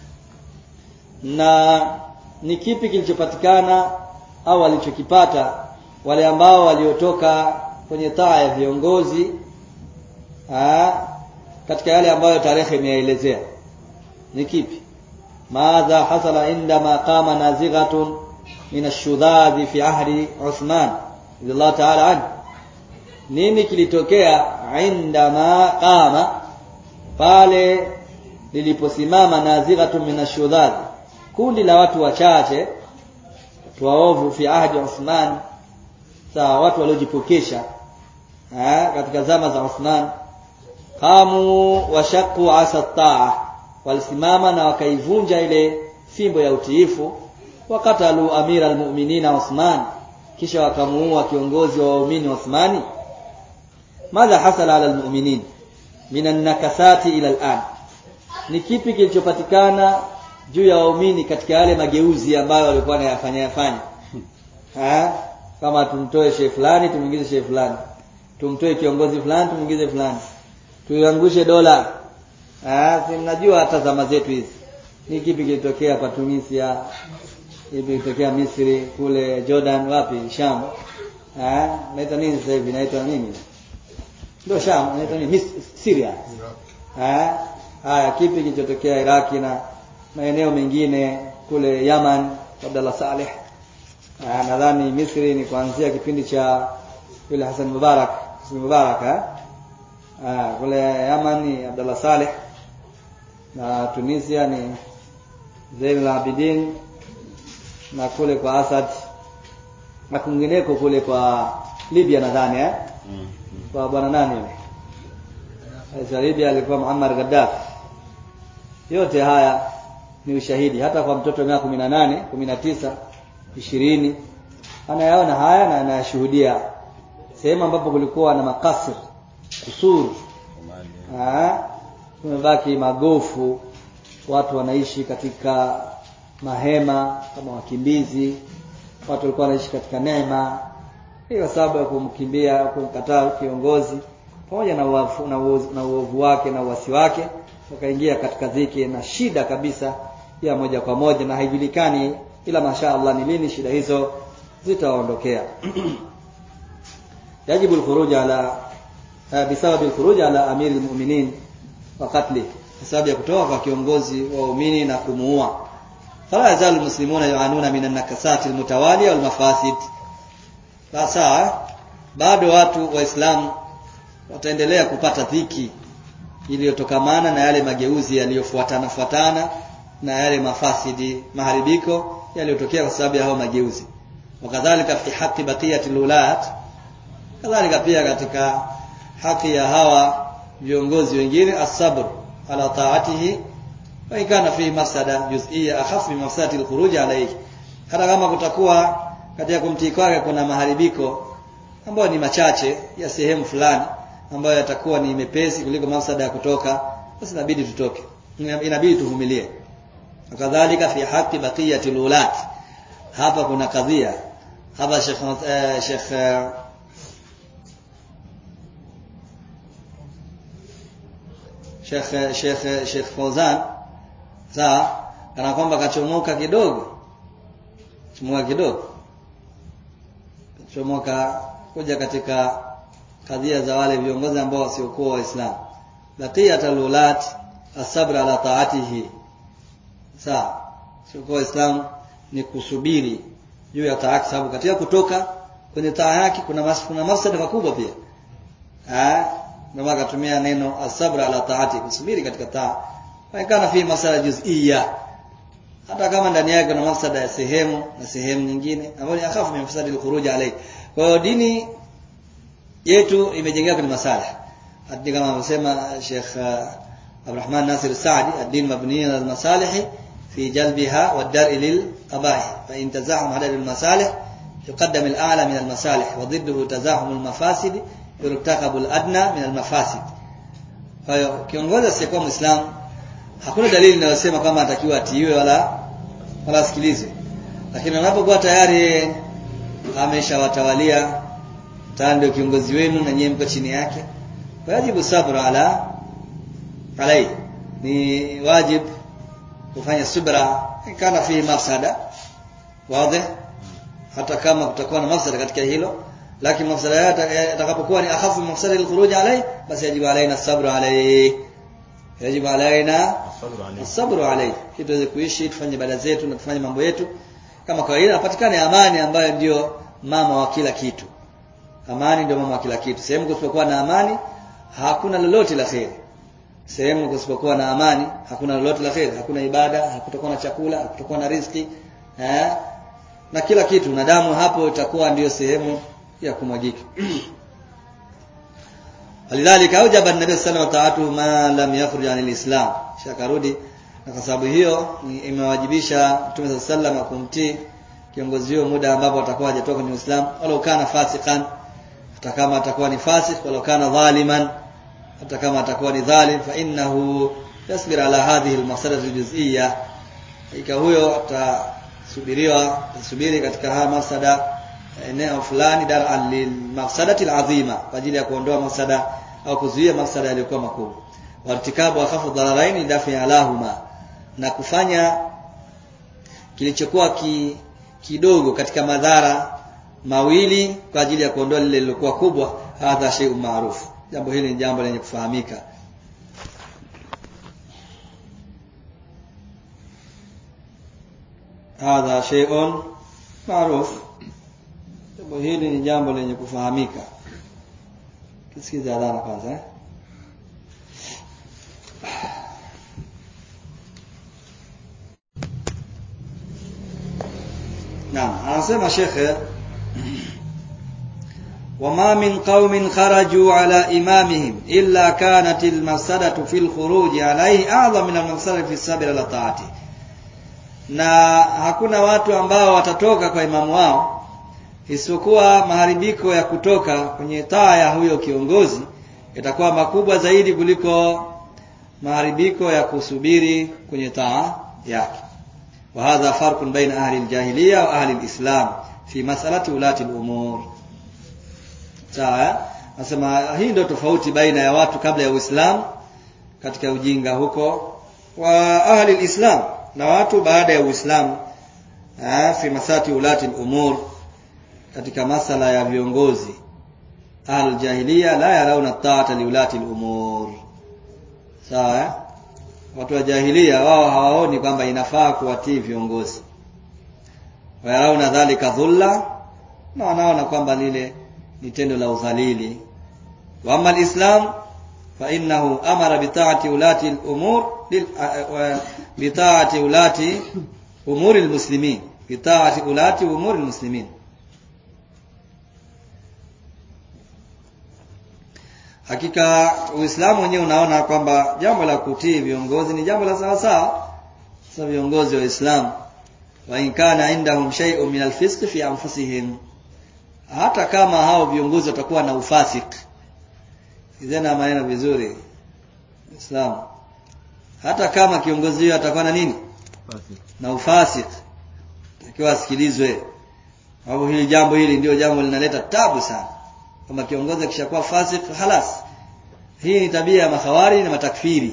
na ni kipi kilichopatikana au walichokipata wale ambao waliotoka kwenye taa ya viongozi ah katika yale ambayo tarehe imeelezea. Ni kipi? Madha hasala indama qama nazighatun min ash-shudhadh fi ahdi Uthman radhiyallahu ta'ala anhu, nini kilitokea indama qama, pale liliposimama nazighatun min ash-shudhadh, kundi la watu wachache waovu, fi ahdi Uthman, sawa, watu waliojipokesha eh katika zama za Uthman, qamu wa shaqqu asa taa, walisimama na wakaivunja ile fimbo ya utiifu. Wakatalu amira almu'minina Uthman, kisha wakamuua kiongozi wa waumini Uthmani. Madha hasala ala almu'minin minan nakasati ila al'an, ni kipi kilichopatikana juu ya waumini katika yale mageuzi ambayo walikuwa wanayafanya yafanya? Ha? Kama tumtoe shehe fulani tumuingize shehe fulani, tumtoe kiongozi fulani tumuingize fulani, tuiangushe dola. Ah, si mnajua hata zama zetu hizi. Ni kipi kilitokea kwa Tunisia? Kipi kilitokea Misri, kule Jordan, wapi? Sham. Ah, naita nini sasa hivi? Naita nini? Ndio Sham, naita nini? Syria. Ah, haya kipi kilichotokea Iraki na maeneo mengine kule Yaman, Abdullah Saleh. Ah, nadhani Misri ni kuanzia kipindi cha yule Hassan Mubarak, Hassan Mubarak eh? Ah, kule Yaman ni Abdullah Saleh, na Tunisia ni Zain al-Abidin, na kule kwa Assad, na kwingineko kule kwa Libya nadhani eh mm. kwa bwana nani yule Rais Libya alikuwa Muammar Gaddafi. Yote haya ni ushahidi, hata kwa mtoto miaka kumi na nane, kumi na tisa, ishirini anayaona haya na anayashuhudia. Sehemu ambapo kulikuwa na makasir, kusur, ah, kumebaki magofu, watu wanaishi katika mahema kama wakimbizi, watu walikuwa wanaishi katika neema. Hiyo sababu ya kumkimbia, kumkataa kiongozi pamoja na uovu na uovu na uovu wake na uasi wake, wakaingia katika dhiki na shida kabisa ya moja kwa moja, na haijulikani ila mashaallah ni lini shida hizo zitaondokea. Yajibu al-khuruj ala bisabab al-khuruj ala amir al-mu'minin wa qatli, sababu ya kutoka kwa kiongozi wa waumini na kumuua. Fala yazal al-muslimuna yu'anuna min an-nakasat al-mutawaliya wal mafasid. Basa bado watu waislamu wataendelea kupata dhiki iliyotokamana na yale mageuzi yaliyofuatana fuatana na yale mafasidi, maharibiko yaliyotokea kwa sababu ya hao mageuzi. Wakadhalika fi haqqi baqiyatil ulat, kadhalika pia katika haki ya hawa viongozi wengine, as-sabr ala ta'atihi wa ikana fi mafsada juz'iyya akhaf min mafsadati al-khuruj alayhi. Hata kama kutakuwa katika kumtii kwake kuna maharibiko ambayo ni machache ya sehemu fulani ambayo yatakuwa ni mepesi kuliko mafsada ya kutoka, basi inabidi tutoke, inabidi tuvumilie. Kadhalika fi haqqi baqiyatil ulat, hapa kuna kadhia hapa Sheikh uh, Sheikh uh, Sheikh Sheikh Sheikh Fawzan saa kana kwamba kachomoka kidogo, chomoka kidogo, chomoka kuja katika kadhia za wale viongozi ambao wasiokuwa waislamu. Baqiyatul ulat as-sabr ala ta'atihi, saa sio kwa Islam ni kusubiri juu ya taa, sababu katika kutoka kwenye taa yake kuna mas, kuna mafsada makubwa pia. Ah, ndio akatumia neno as-sabr ala taati, kusubiri katika taa. Kana fi masala juz'iyya, hata kama ndani yake kuna mafsada ya sehemu na sehemu nyingine ambayo ni akhafu min mafsadi al-khuruj alayhi. Kwa hiyo dini yetu imejengeka kwenye masala. Hadi kama anasema Sheikh Abdurrahman Nasir Saadi, ad-din mabni ala al-masalih في جلبها والدرء للقبائح، فإن تزاحم عدد المصالح يقدم الأعلى من المصالح، وضده تزاحم المفاسد يرتكب الأدنى من المفاسد. Kwa kiongozi asiyekuwa Muislamu hakuna dalili inayosema kama atakiwa atiiwe wala wala sikilizwe, lakini anapokuwa tayari ameshawatawalia, tayari ndio kiongozi wenu na nyinyi mko chini yake, wajibu sabr ala alai, ni wajibu kufanya subra kana fi mafsada wazi, hata kama kutakuwa na mafsada katika hilo, lakini mafsada yatakapokuwa ni akhafu mafsada al-khuruj alayhi, basi yajibu alaina sabr alayhi, yajibu alaina sabr alayhi, tuweze kuishi, tufanye ibada zetu na tufanye mambo yetu kama kawaida, napatikane amani ambayo ndio mama wa kila kitu. Amani ndio mama wa kila kitu. Sehemu kusipokuwa na amani hakuna lolote la kheri. Sehemu kusipokuwa na amani hakuna lolote la kheri, hakuna ibada, hakutakuwa na chakula, hakutakuwa na riziki, eh, na kila kitu, na damu hapo itakuwa ndio sehemu ya kumwagika. Lidhalika aujaba an-nabiy sallallahu alayhi wasallam ma lam yakhruj anil islam. Shakarudi na kwa sababu hiyo imewajibisha Mtume sallallahu alayhi wasallam kumtii kiongozi huyo muda ambapo atakuwa hajatoka kwenye Uislamu, wala kana fasikan, hata kama atakuwa ni fasik, wala kana dhaliman, hata kama atakuwa ni dhalim, fa innahu yasbir ala hadhihi al-mafsadati al-juz'iyya. Ika huyo atasubiriwa tasubiri katika haya mafsada eneo fulani dar'an lil mafsadati al-azima, kwa ajili ya kuondoa mafsada au kuzuia mafsada yaliyokuwa makubwa. Wartikabu akhafu dhararain dafi alahuma, na kufanya kilichokuwa ki, kidogo katika madhara mawili kwa ajili ya kuondoa lile lilokuwa kubwa. Hadha shay'un ma'ruf, jambo hili ni jambo lenye kufahamika. Hadha shay'un ma'ruf, jambo hili ni jambo lenye kufahamika. Kisikiza adhana kwanza eh Naam, anasema Sheikh, wama min qaumin kharaju ala imamihim illa kanat al-mafsadatu fil khuruj alayhi a'zam min al-mafsadati fi sabr ala ta'ati. Na hakuna watu ambao watatoka kwa imamu wao isipokuwa maharibiko ya kutoka kwenye taa ya huyo kiongozi yatakuwa makubwa zaidi kuliko maharibiko ya kusubiri kwenye taa yake. Wa hadha farqun baina ahli al-jahiliya wa ahli al-islam fi mas'alati ulati al-umur. Sawa, nasema hii ndio tofauti baina ya watu kabla ya Uislamu katika ujinga huko, wa ahli al-islam na watu baada ya Uislamu fi masati ulati al-umur, katika masala ya viongozi. Ahli al-jahiliya la yarawna ta'ata li ulati al-umur. Sawa, watu wa jahiliya wao hawaoni kwamba inafaa kuwatii viongozi. Wayarauna dhalika dhulla, na wanaona kwamba lile ni tendo la udhalili. Wa amma al-islam fa innahu amara bi ta'ati ulati al-umur bi ta'ati ulati umuri al-muslimin, bi ta'ati ulati umuri al-muslimin. Hakika Uislamu wenyewe unaona kwamba jambo la kutii viongozi ni jambo la sawa sawa. Sasa viongozi wa Uislamu, wa in kana indahum shay'un min al-fisq fi anfusihim, hata kama hao viongozi watakuwa na ufasik. Izena maana vizuri Uislamu, hata kama kiongozi huyo atakuwa na nini? Fasik. Na ufasik, takiwa asikilizwe. Hapo hili jambo hili ndio jambo linaleta tabu sana. Kama kiongozi akishakuwa fasik, halas. Hii ni tabia ya makhawari na matakfiri,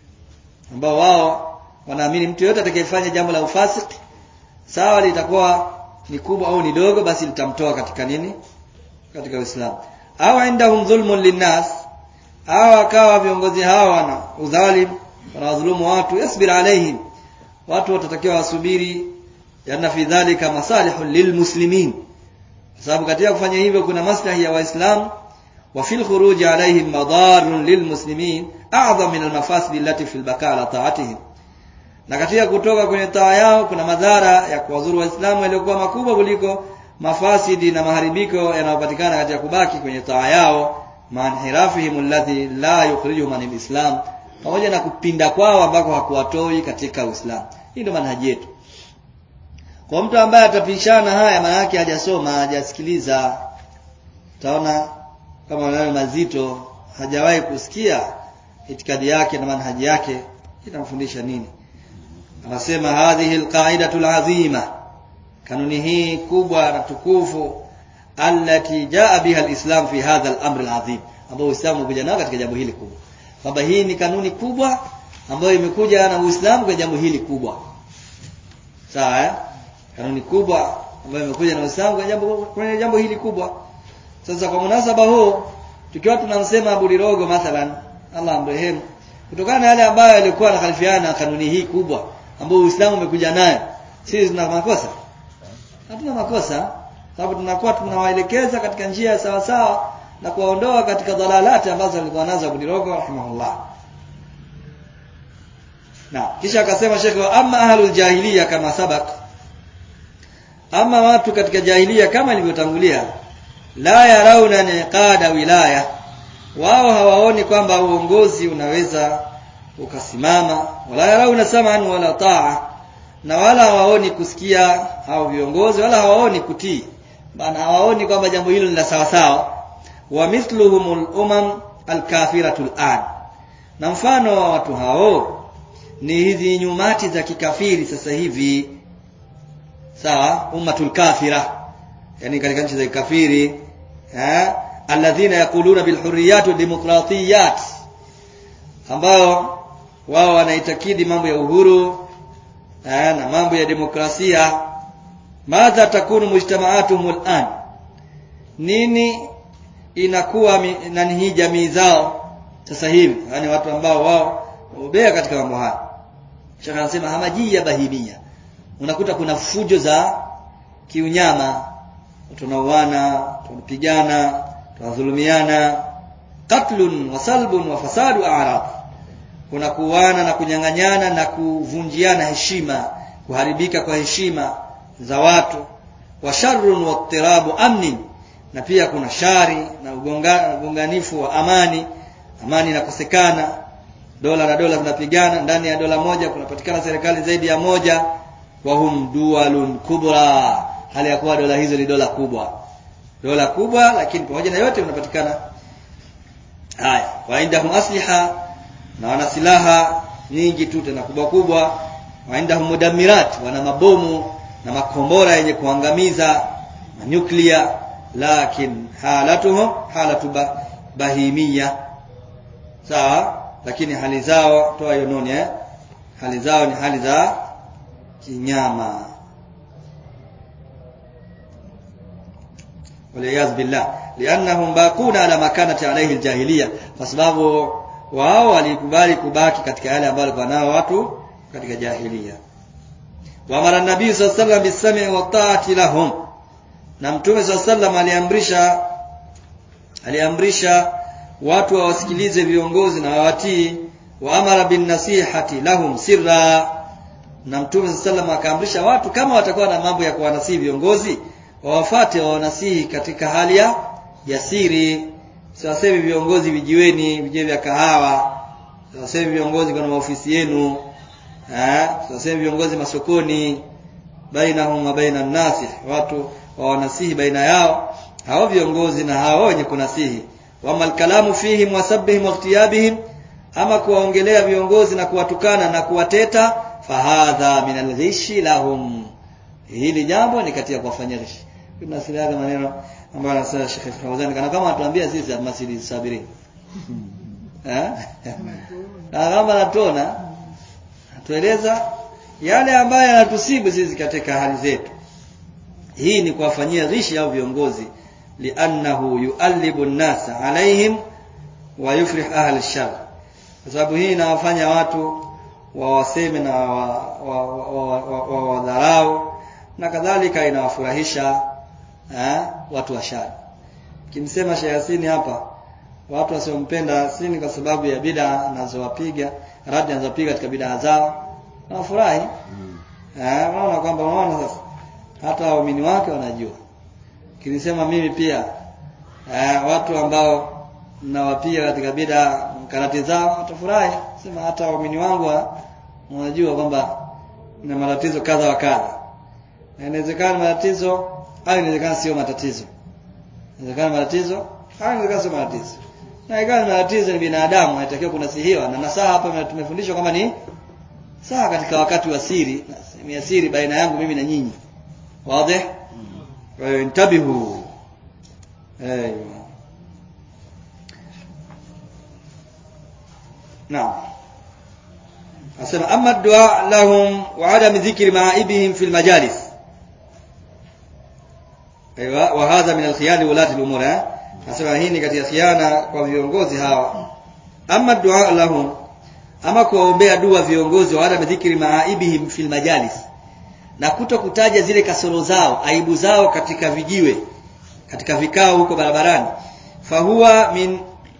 ambao wao wanaamini mtu yote atakayefanya jambo la ufasik, sawa litakuwa ni kubwa au ni dogo, basi litamtoa katika nini? Katika Uislamu. Au indahum dhulmun linnas, au akawa viongozi hawa na udhalim, wanawadhulumu watu, yasbir alaihim, watu watatakiwa wasubiri, yana fi dhalika masalihun lilmuslimin, sababu katika kufanya hivyo kuna maslahi ya Waislamu. Wa fil khuruj alaihim madarun lilmuslimin a'zam min al-mafasid allati fil baqa' ala ta'atihim, na katika kutoka kwenye taa yao kuna madhara ya kuwadhuru Waislamu yaliyokuwa makubwa kuliko mafasidi na maharibiko yanayopatikana katika kubaki kwenye taa yao, manhirafihim alladhi la yukhrijuhum min al-islam, pamoja na kupinda kwao ambako hakuwatoi katika Uislamu. Hii ndio manhaji yetu. Kwa mtu ambaye atapishana haya, maana yake hajasoma, hajasikiliza, utaona kama maneno mazito, hajawahi kusikia itikadi yake na manhaji yake inamfundisha nini. Anasema hadhihi alqaidatu alazima, kanuni hii kubwa na tukufu, allati jaa biha alislam fi hadha al-amr alazim, ambayo Uislamu umekuja nayo katika jambo hili kubwa. Kwamba hii ni kanuni kubwa ambayo imekuja na Uislamu kwa jambo hili kubwa. Sawa eh? Kanuni kubwa ambayo imekuja na Uislamu kwa jambo kwa jambo hili kubwa. Sasa kwa munasaba huu, tukiwa tunamsema Abu Lirogo mathalan, Allah amrehemu, kutokana na yale ambayo yalikuwa na khalifiana kanuni hii kubwa ambayo Uislamu umekuja nayo, sisi tuna makosa? Hatuna makosa, sababu tunakuwa tunawaelekeza katika njia sawa sawa na kuwaondoa katika dhalalati ambazo walikuwa nazo Abu Lirogo rahimahullah. Na kisha akasema Sheikh, wa amma ahlul jahiliya kama sabaq, ama watu katika jahiliya kama ilivyotangulia, la yarawna niqada wilaya wao hawaoni kwamba uongozi unaweza ukasimama, wala yarauna sam'an wala ta'a, na wala hawaoni kusikia hao viongozi, wala hawaoni kutii, bana hawaoni kwamba jambo hilo ni la sawa sawa. Wa mithluhumul umam alkafiratul an, na mfano wa watu hao ni hizi nyumati za kikafiri sasa hivi, sawa, ummatul kafira, yani katika nchi za kikafiri, eh, alladhina yaquluna bil hurriyat wad demokratiyat, ambao wao wanaitakidi mambo ya uhuru eh, na mambo ya demokrasia. Madha takunu mujtama'atuhum al'an, nini inakuwa nani hii jamii zao sasa hivi, yani watu ambao wao wamebea katika mambo haya. Shaka anasema hamajia bahimia, unakuta kuna fujo za kiunyama, tunauana, tunapigana, tunadhulumiana, qatlun wa salbun wa fasadu a'rad, kuna kuuana na kunyang'anyana na kuvunjiana heshima, kuharibika kwa heshima za watu, wa sharrun wa tirabu amni, na pia kuna shari na ugonganifu wa amani, amani inakosekana, dola na dola zinapigana, ndani ya dola moja kunapatikana serikali zaidi ya moja, wa hum dualun kubra, hali ya kuwa dola hizo ni dola kubwa, dola kubwa, lakini pamoja na yote unapatikana haya. Wa indahum asliha, na wana silaha nyingi tu tena kubwa kubwa. Wa indahum mudammirat, wana mabomu na makombora yenye kuangamiza na nyuklia, lakin halatuhum halatu bahimia, sawa, lakini hali zao toa yononi eh hali zao ni hali za kinyama, waliyaz billah, liannahum baquna ala makanati alayhi aljahiliya, kwa sababu wao walikubali kubaki katika yale ambayo walikuwa nao watu katika jahiliya. Wa amara nabii sallallahu alayhi wasallam bis-sam'i wa ta'ati lahum, na mtume sallallahu alayhi wasallam aliamrisha aliamrisha watu wawasikilize viongozi na wawatii. Wa amara bin nasihati lahum sirra, na mtume sallallahu alayhi wasallam akaamrisha watu kama watakuwa na mambo ya kuwanasihi viongozi, wawafate wawanasihi katika hali ya siri. Siwasemi viongozi vijiweni, vije vya kahawa, siwasemi viongozi kwenye maofisi yenu, eh, siwasemi viongozi masokoni, bainahum wa bainan nasi, watu wawanasihi baina yao hao viongozi na hao wenye kunasihi. Wa mal kalamu fihim wa sabbihim wa ihtiyabihim, ama kuwaongelea viongozi na kuwatukana na kuwateta, fahadha min al-ghishi lahum, hili jambo ni katika kuwafanyia ghishi. Tunasiliaga maneno ambayo anasema Sheikh Fawzan, kana kama atuambia sisi masili sabirin eh kama anatona atueleza yale ambayo yanatusibu sisi katika hali zetu. Hii ni kuwafanyia ghishi au viongozi, li'annahu yu'allibu an-nasa alaihim wa yufrih ahli ash-shar, kwa sababu hii inawafanya watu wawaseme na wadharau, na kadhalika inawafurahisha eh watu wa shari. Kimsema Sheikh Yasini hapa, watu wasiompenda Yasini kwa sababu ya bid'a anazowapiga, radi anazopiga katika bid'a zao, na wafurahi mm. eh wanaona kwamba wanaona sasa hata waumini wake wanajua. Kinisema mimi pia eh watu ambao nawapiga katika bid'a karati zao watafurahi, sema hata waumini wangu wanajua kwamba na matatizo kadha wa kadha. Na inawezekana matatizo au inawezekana sio matatizo. Inawezekana matatizo au inawezekana sio matatizo. Na ingawa matatizo ni binadamu, inatakiwa kunasihiwa, na nasaha hapa tumefundishwa kama ni sawa katika wakati wa siri, na ya siri baina yangu mimi na nyinyi. Wazi? Wa intabihu. Aywa. Naam. Asema amma ad-du'a lahum wa 'adam dhikri ma'ibihim fil majalis. Aywa, wa hadha min al-khiyani ulati al-umur. Asema hii ni katika khiana kwa viongozi hawa. Amma ad-du'a lahum, ama kuombea dua viongozi, wa 'adam dhikri ma'ibihim fil majalis, na kutokutaja zile kasoro zao, aibu zao katika vijiwe, katika vikao huko barabarani. Fahuwa min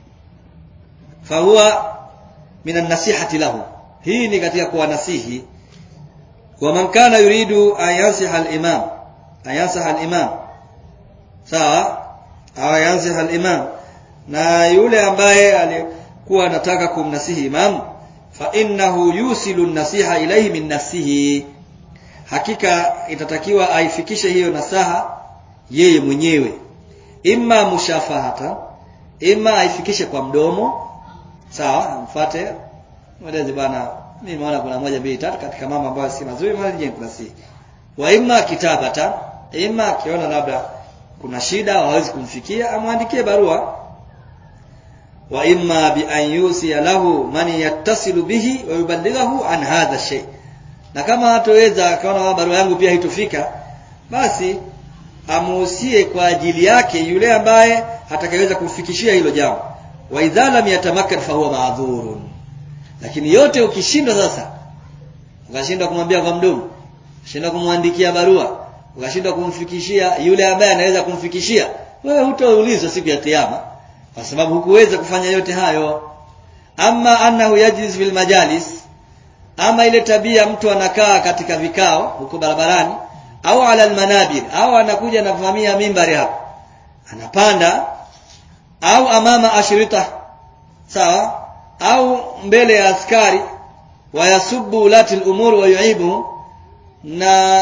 fahuwa min an-nasihati lahu, hii ni katika kuwanasihi. Wa man kana yuridu an yansiha al-imam an yansaha al-imam, sawa, au yansiha al-imam, na yule ambaye alikuwa anataka kumnasihi imam fa innahu yusilu nasiha ilayhi min nafsihi, hakika itatakiwa aifikishe hiyo nasaha yeye mwenyewe, imma mushafahata, imma aifikishe kwa mdomo, sawa, mfuate mweleze bwana mimi naona kuna moja mbili tatu katika mambo ambayo si mazuri mara nyingine basi, wa imma kitabata, imma akiona labda kuna shida hawezi kumfikia amwandikie barua, wa imma bi an yusiya lahu man yattasilu bihi wa yuballighahu an hadha shay, na kama hataweza akaona barua yangu pia haitofika, basi amuhusie kwa ajili yake yule ambaye atakayeweza kumfikishia hilo jambo. Wa idha lam yatamakkan fa huwa ma'dhurun, lakini yote ukishindwa sasa, ukashindwa kumwambia kwa mdomo, ukashindwa kumwandikia barua, ukashindwa kumfikishia yule ambaye anaweza kumfikishia, wewe hutaulizwa siku ya kiyama kwa sababu hukuweza kufanya yote hayo. Amma annahu yajlis fil majalis, ama ile tabia mtu anakaa katika vikao huko barabarani au ala almanabir, au anakuja na kuvamia mimbari hapo anapanda, au amama ashrita, sawa, au mbele ya askari, wayasubbu ulati al-umur wa yu'ibu, na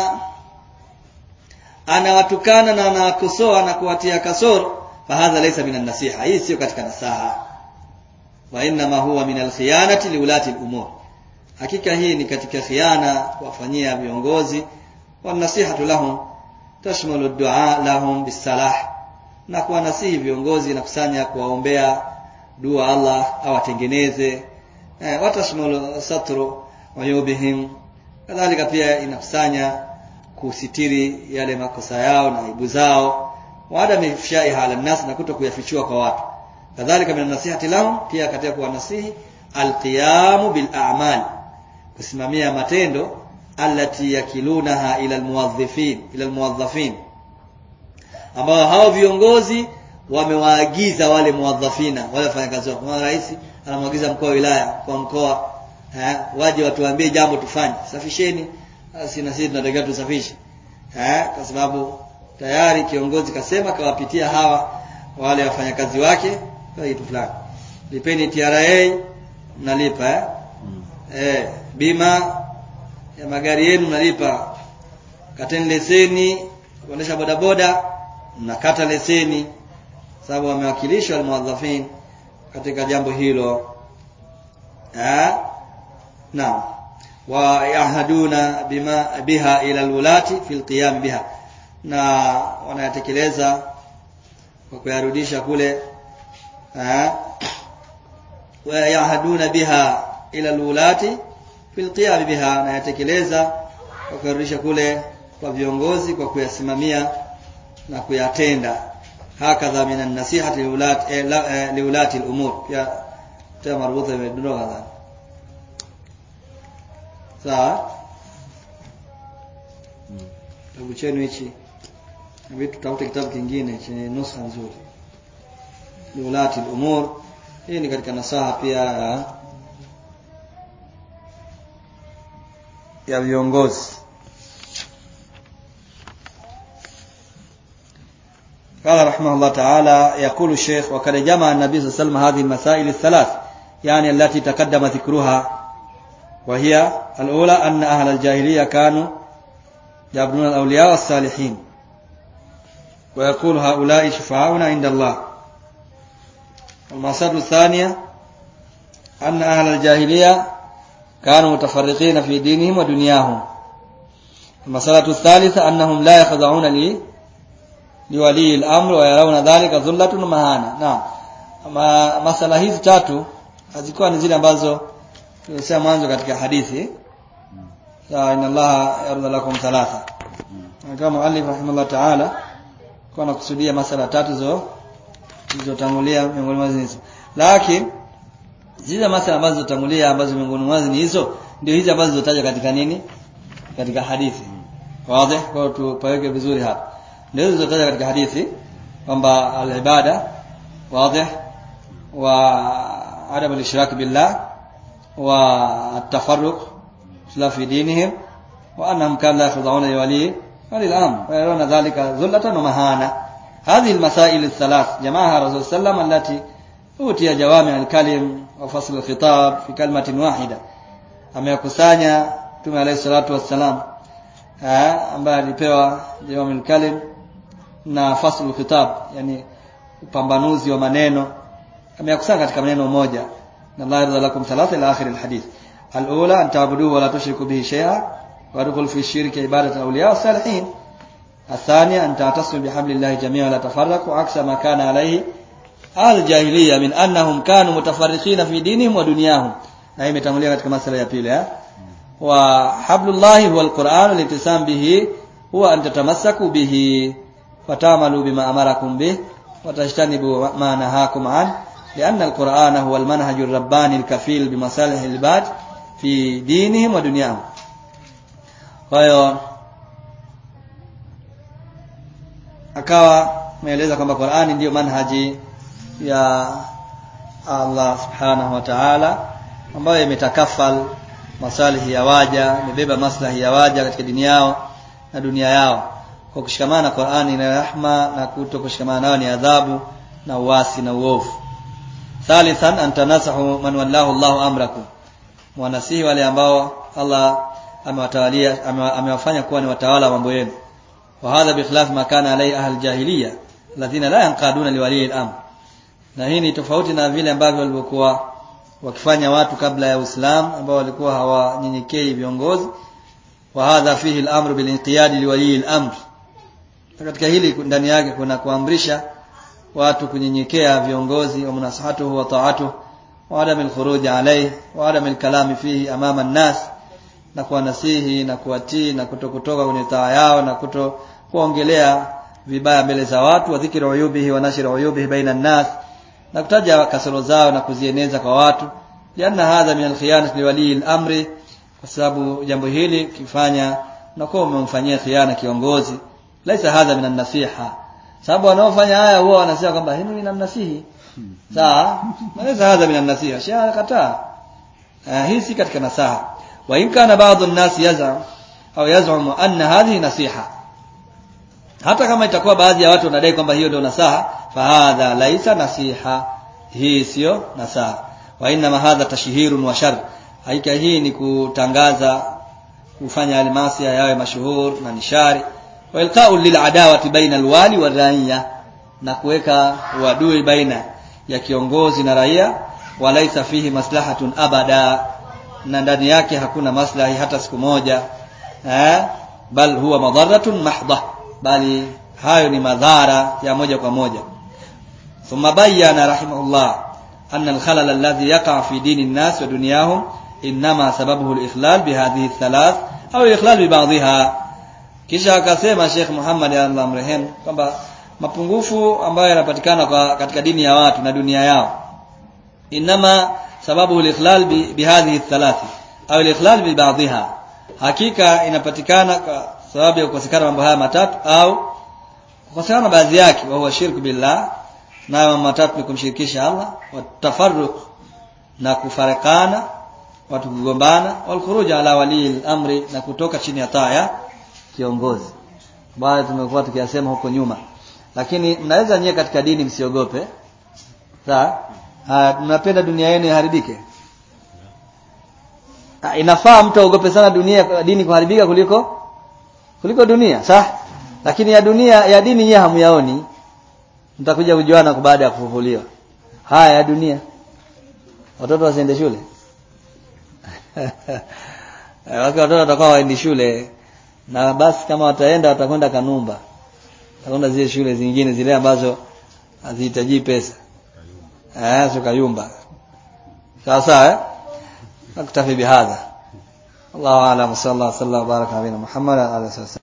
anawatukana na anawakosoa na kuwatia kasoro, fa hadha laysa min an-nasiha, hii sio katika nasaha, wa inma huwa min al-khiyanati li ulati al-umur, hakika hii ni katika khiana kuwafanyia viongozi. Wa nasihatu lahum tashmalu ad-du'a lahum bis-salah, na kuwanasihi viongozi na kusanya kuwaombea dua Allah awatengeneze, eh, watashmalu satru wayubihim, kadhalika pia inakusanya kusitiri yale makosa yao na aibu zao, wada mifshai hala nas, na kuto kuyafichua kwa watu. Kadhalika min nasihati lahum, pia katika kuwanasihi alqiyamu bil a'mal, kusimamia matendo allati yakilunaha ila almuwazzifin ila almuwazzafin, ambao hao viongozi wamewaagiza wale muwazzafina, wale wafanyakazi wao. Kama rais anamwagiza mkuu wa wilaya kwa mkoa, eh, waje watuambie jambo tufanye, safisheni, basi na sisi tunatakiwa tusafishe, eh, kwa sababu tayari kiongozi kasema kawapitia hawa wale wafanyakazi wake kwa kitu fulani. Lipeni T R A mnalipa, eh mm. eh bima ya magari yenu mnalipa, kateni leseni kuendesha bodaboda mnakata leseni, sababu wamewakilishwa almuwazzafin katika jambo hilo, eh naam. Wa yahduna bima biha ila alwulati fil qiyam biha, na wanatekeleza kwa kuyarudisha kule, eh wa yahduna biha ila alwulati fil qiyam biha, na yatekeleza kwa kuyarudisha kule kwa viongozi kwa kuyasimamia na kuyatenda. Hakadha minan nasihati liulati eh, eh, liulati al-umur, ya ta marbuta bidunga hadha, sawa. Kitabu chenu hichi vitu tutafuta kitabu kingine chenye nusa nzuri, liulati al-umur. Hii ni katika nasaha pia ya, ya viongozi. قال رحمه الله تعالى: يقول الشيخ: وقد جمع النبي صلى الله عليه وسلم هذه المسائل الثلاث، يعني التي تقدم ذكرها، وهي الأولى أن أهل الجاهلية كانوا يعبدون الأولياء والصالحين، ويقول هؤلاء شفعاؤنا عند الله. المسألة الثانية أن أهل الجاهلية كانوا متفرقين في دينهم ودنياهم. المسألة الثالثة أنهم لا يخضعون لي liwali al-amr wa yarawna dhalika dhullatun mahana. Naam, ama masala hizi tatu hazikuwa ni zile ambazo tulisema mwanzo katika hadithi, ya inna allaha yarda lakum thalatha. Kama muallif rahimahullah ta'ala kwa nakusudia masala tatu zo zilizotangulia miongoni mwa hizo, lakini zile masala ambazo zilizotangulia ambazo miongoni mwa hizo ndio hizi ambazo zilizotajwa katika nini, katika hadithi. Wazi, kwa tupaweke vizuri hapa. Ndio zilizotajwa katika hadithi kwamba al-ibada wazi, wa adam al-ishrak billah, wa at-tafarruq fi dinihim, wa annahum kanu la yakhda'una li wali al-amr wa yarawna dhalika dhullatan wa mahana. هذه المسائل الثلاث جمعها رسول الله صلى الله عليه وسلم التي utia jawami al-kalim wa fasl al-khitab fi kalimatin wahida, amekusanya Mtume alayhi salatu wassalam eh ambaye alipewa jawami al-kalim na fasl al-khitab, yani upambanuzi wa maneno, amekusanya katika maneno moja. na Allah yarda lakum thalatha ila akhir al-hadith. al-ula an ta'budu wa la tushriku bihi shay'a wa dukhul fi shirki ibadatu awliya wa salihin. الثانية أن تعتصموا بحبل الله جميعا ولا تفرقوا عكس ما كان عليه أهل الجاهلية من أنهم كانوا متفرقين في دينهم ودنياهم. na hii imetangulia katika masala ya pili eh wa hablullah huwa alquran, al-ittisam bihi huwa an tatamassaku bihi fatamalu bima amarakum bih wa tajtanibu ma nahakum an, lianna alquran huwa almanhaj ar-rabbani al-kafil bimasalih al-ibad fi dinihim wa dunyahum. Kwa hiyo akawa ameeleza kwamba Qur'ani ndiyo manhaji ya Allah subhanahu wa ta'ala ambayo imetakafal masalihi ya waja, imebeba maslahi ya waja katika dini yao na dunia yao. Kwa kushikamana Qur'ani na rahma, na kutokushikamana nayo ni adhabu na uasi na uovu. Thalithan an tanasahu man wallahu Allahu amrakum, mwanasihi wale ambao Allah amewatawalia, amewafanya kuwa ni watawala wa mambo yenu. وهذا بخلاف ما كان عليه أهل الجاهلية الذين لا ينقادون لولي الأمر. na hii ni tofauti na vile ambavyo walikuwa wakifanya watu kabla ya Uislamu ambao walikuwa hawanyenyekei viongozi. wa hadha fihi al-amru bil inqiyad li wali al-amr, katika hili ndani yake kuna kuamrisha watu kunyenyekea viongozi, wa munasahatuhu wa ta'atuhu wa adam al-khuruj alayhi wa adam al-kalam fihi amama an-nas, na kuwanasihi na kuwatii na kutokutoka kwenye taa yao na kuto kuongelea vibaya mbele za watu, wa dhikri uyubihi wa nashri uyubihi baina an-nas, na kutaja kasoro zao na kuzieneza kwa watu. lianna hadha min al-khiyanati li wali al-amri, kwa sababu jambo hili kifanya na kwa umemfanyia khiana kiongozi. laisa hadha min an-nasiha, sababu wanaofanya haya huwa wanasema kwamba hili ni namnasihi. sawa, laisa hadha min an-nasiha, shia kataa hii si katika nasaha. wa in kana baadhi an-nas yaz'am au yaz'umu anna hadhihi nasiha, hata kama itakuwa baadhi ya watu wanadai kwamba hiyo ndio nasaha, fa hadha laisa nasiha, hii sio nasaha. wa inna hadha tashhirun wa shar, haika hii ni kutangaza kufanya almasi yawe mashuhur na nishari. wa ilqa'u lil adawati baina alwali wa raia, na kuweka uadui baina ya kiongozi na raia. wa laisa fihi maslahatun abada, na ndani yake hakuna maslahi hata siku moja eh bal huwa madharatun mahdha, bali hayo ni madhara ya moja kwa moja. thumma bayyana rahimahullah anna al-khalal alladhi yaqa fi dini an-nas wa dunyahum inma sababuhu al-ikhlal bihadhihi thalath au al-ikhlal bi ba'dihha. kisha akasema Sheikh Muhammad Allah mrehemu kwamba mapungufu ambayo yanapatikana kwa katika dini ya watu na dunia yao, inma sababu al-ikhlal bihadhihi thalath au al-ikhlal bi ba'dihha, hakika inapatikana kwa sababu ya kukosekana mambo haya matatu au kukosekana baadhi yake. wa huwa shirku billah, na mambo matatu ni kumshirikisha Allah, wa tafarruq na kufarakana, watu kugombana, wal khuruj ala wali al-amri, na kutoka chini ya taa ya kiongozi. Baadhi tumekuwa tukiyasema huko nyuma, lakini mnaweza nyie katika dini msiogope. Sawa? Mnapenda dunia yenu iharibike? Inafaa mtu aogope sana dunia, dini kuharibika kuliko kuliko dunia, sawa? Lakini ya dunia ya dini yeye hamyaoni, mtakuja kujuana baada ya kufufuliwa. Haya ya dunia, watoto wasiende shule wake watoto watakuwa waende shule, na basi kama wataenda watakwenda Kanumba, watakwenda zile shule zingine zile ambazo hazihitaji pesa, eh sio Kayumba. sawa sawa eh naktafi bihadha. Allahu a'lam. Sallallahu alaihi wa sallam baraka ala Muhammad wa ala alihi.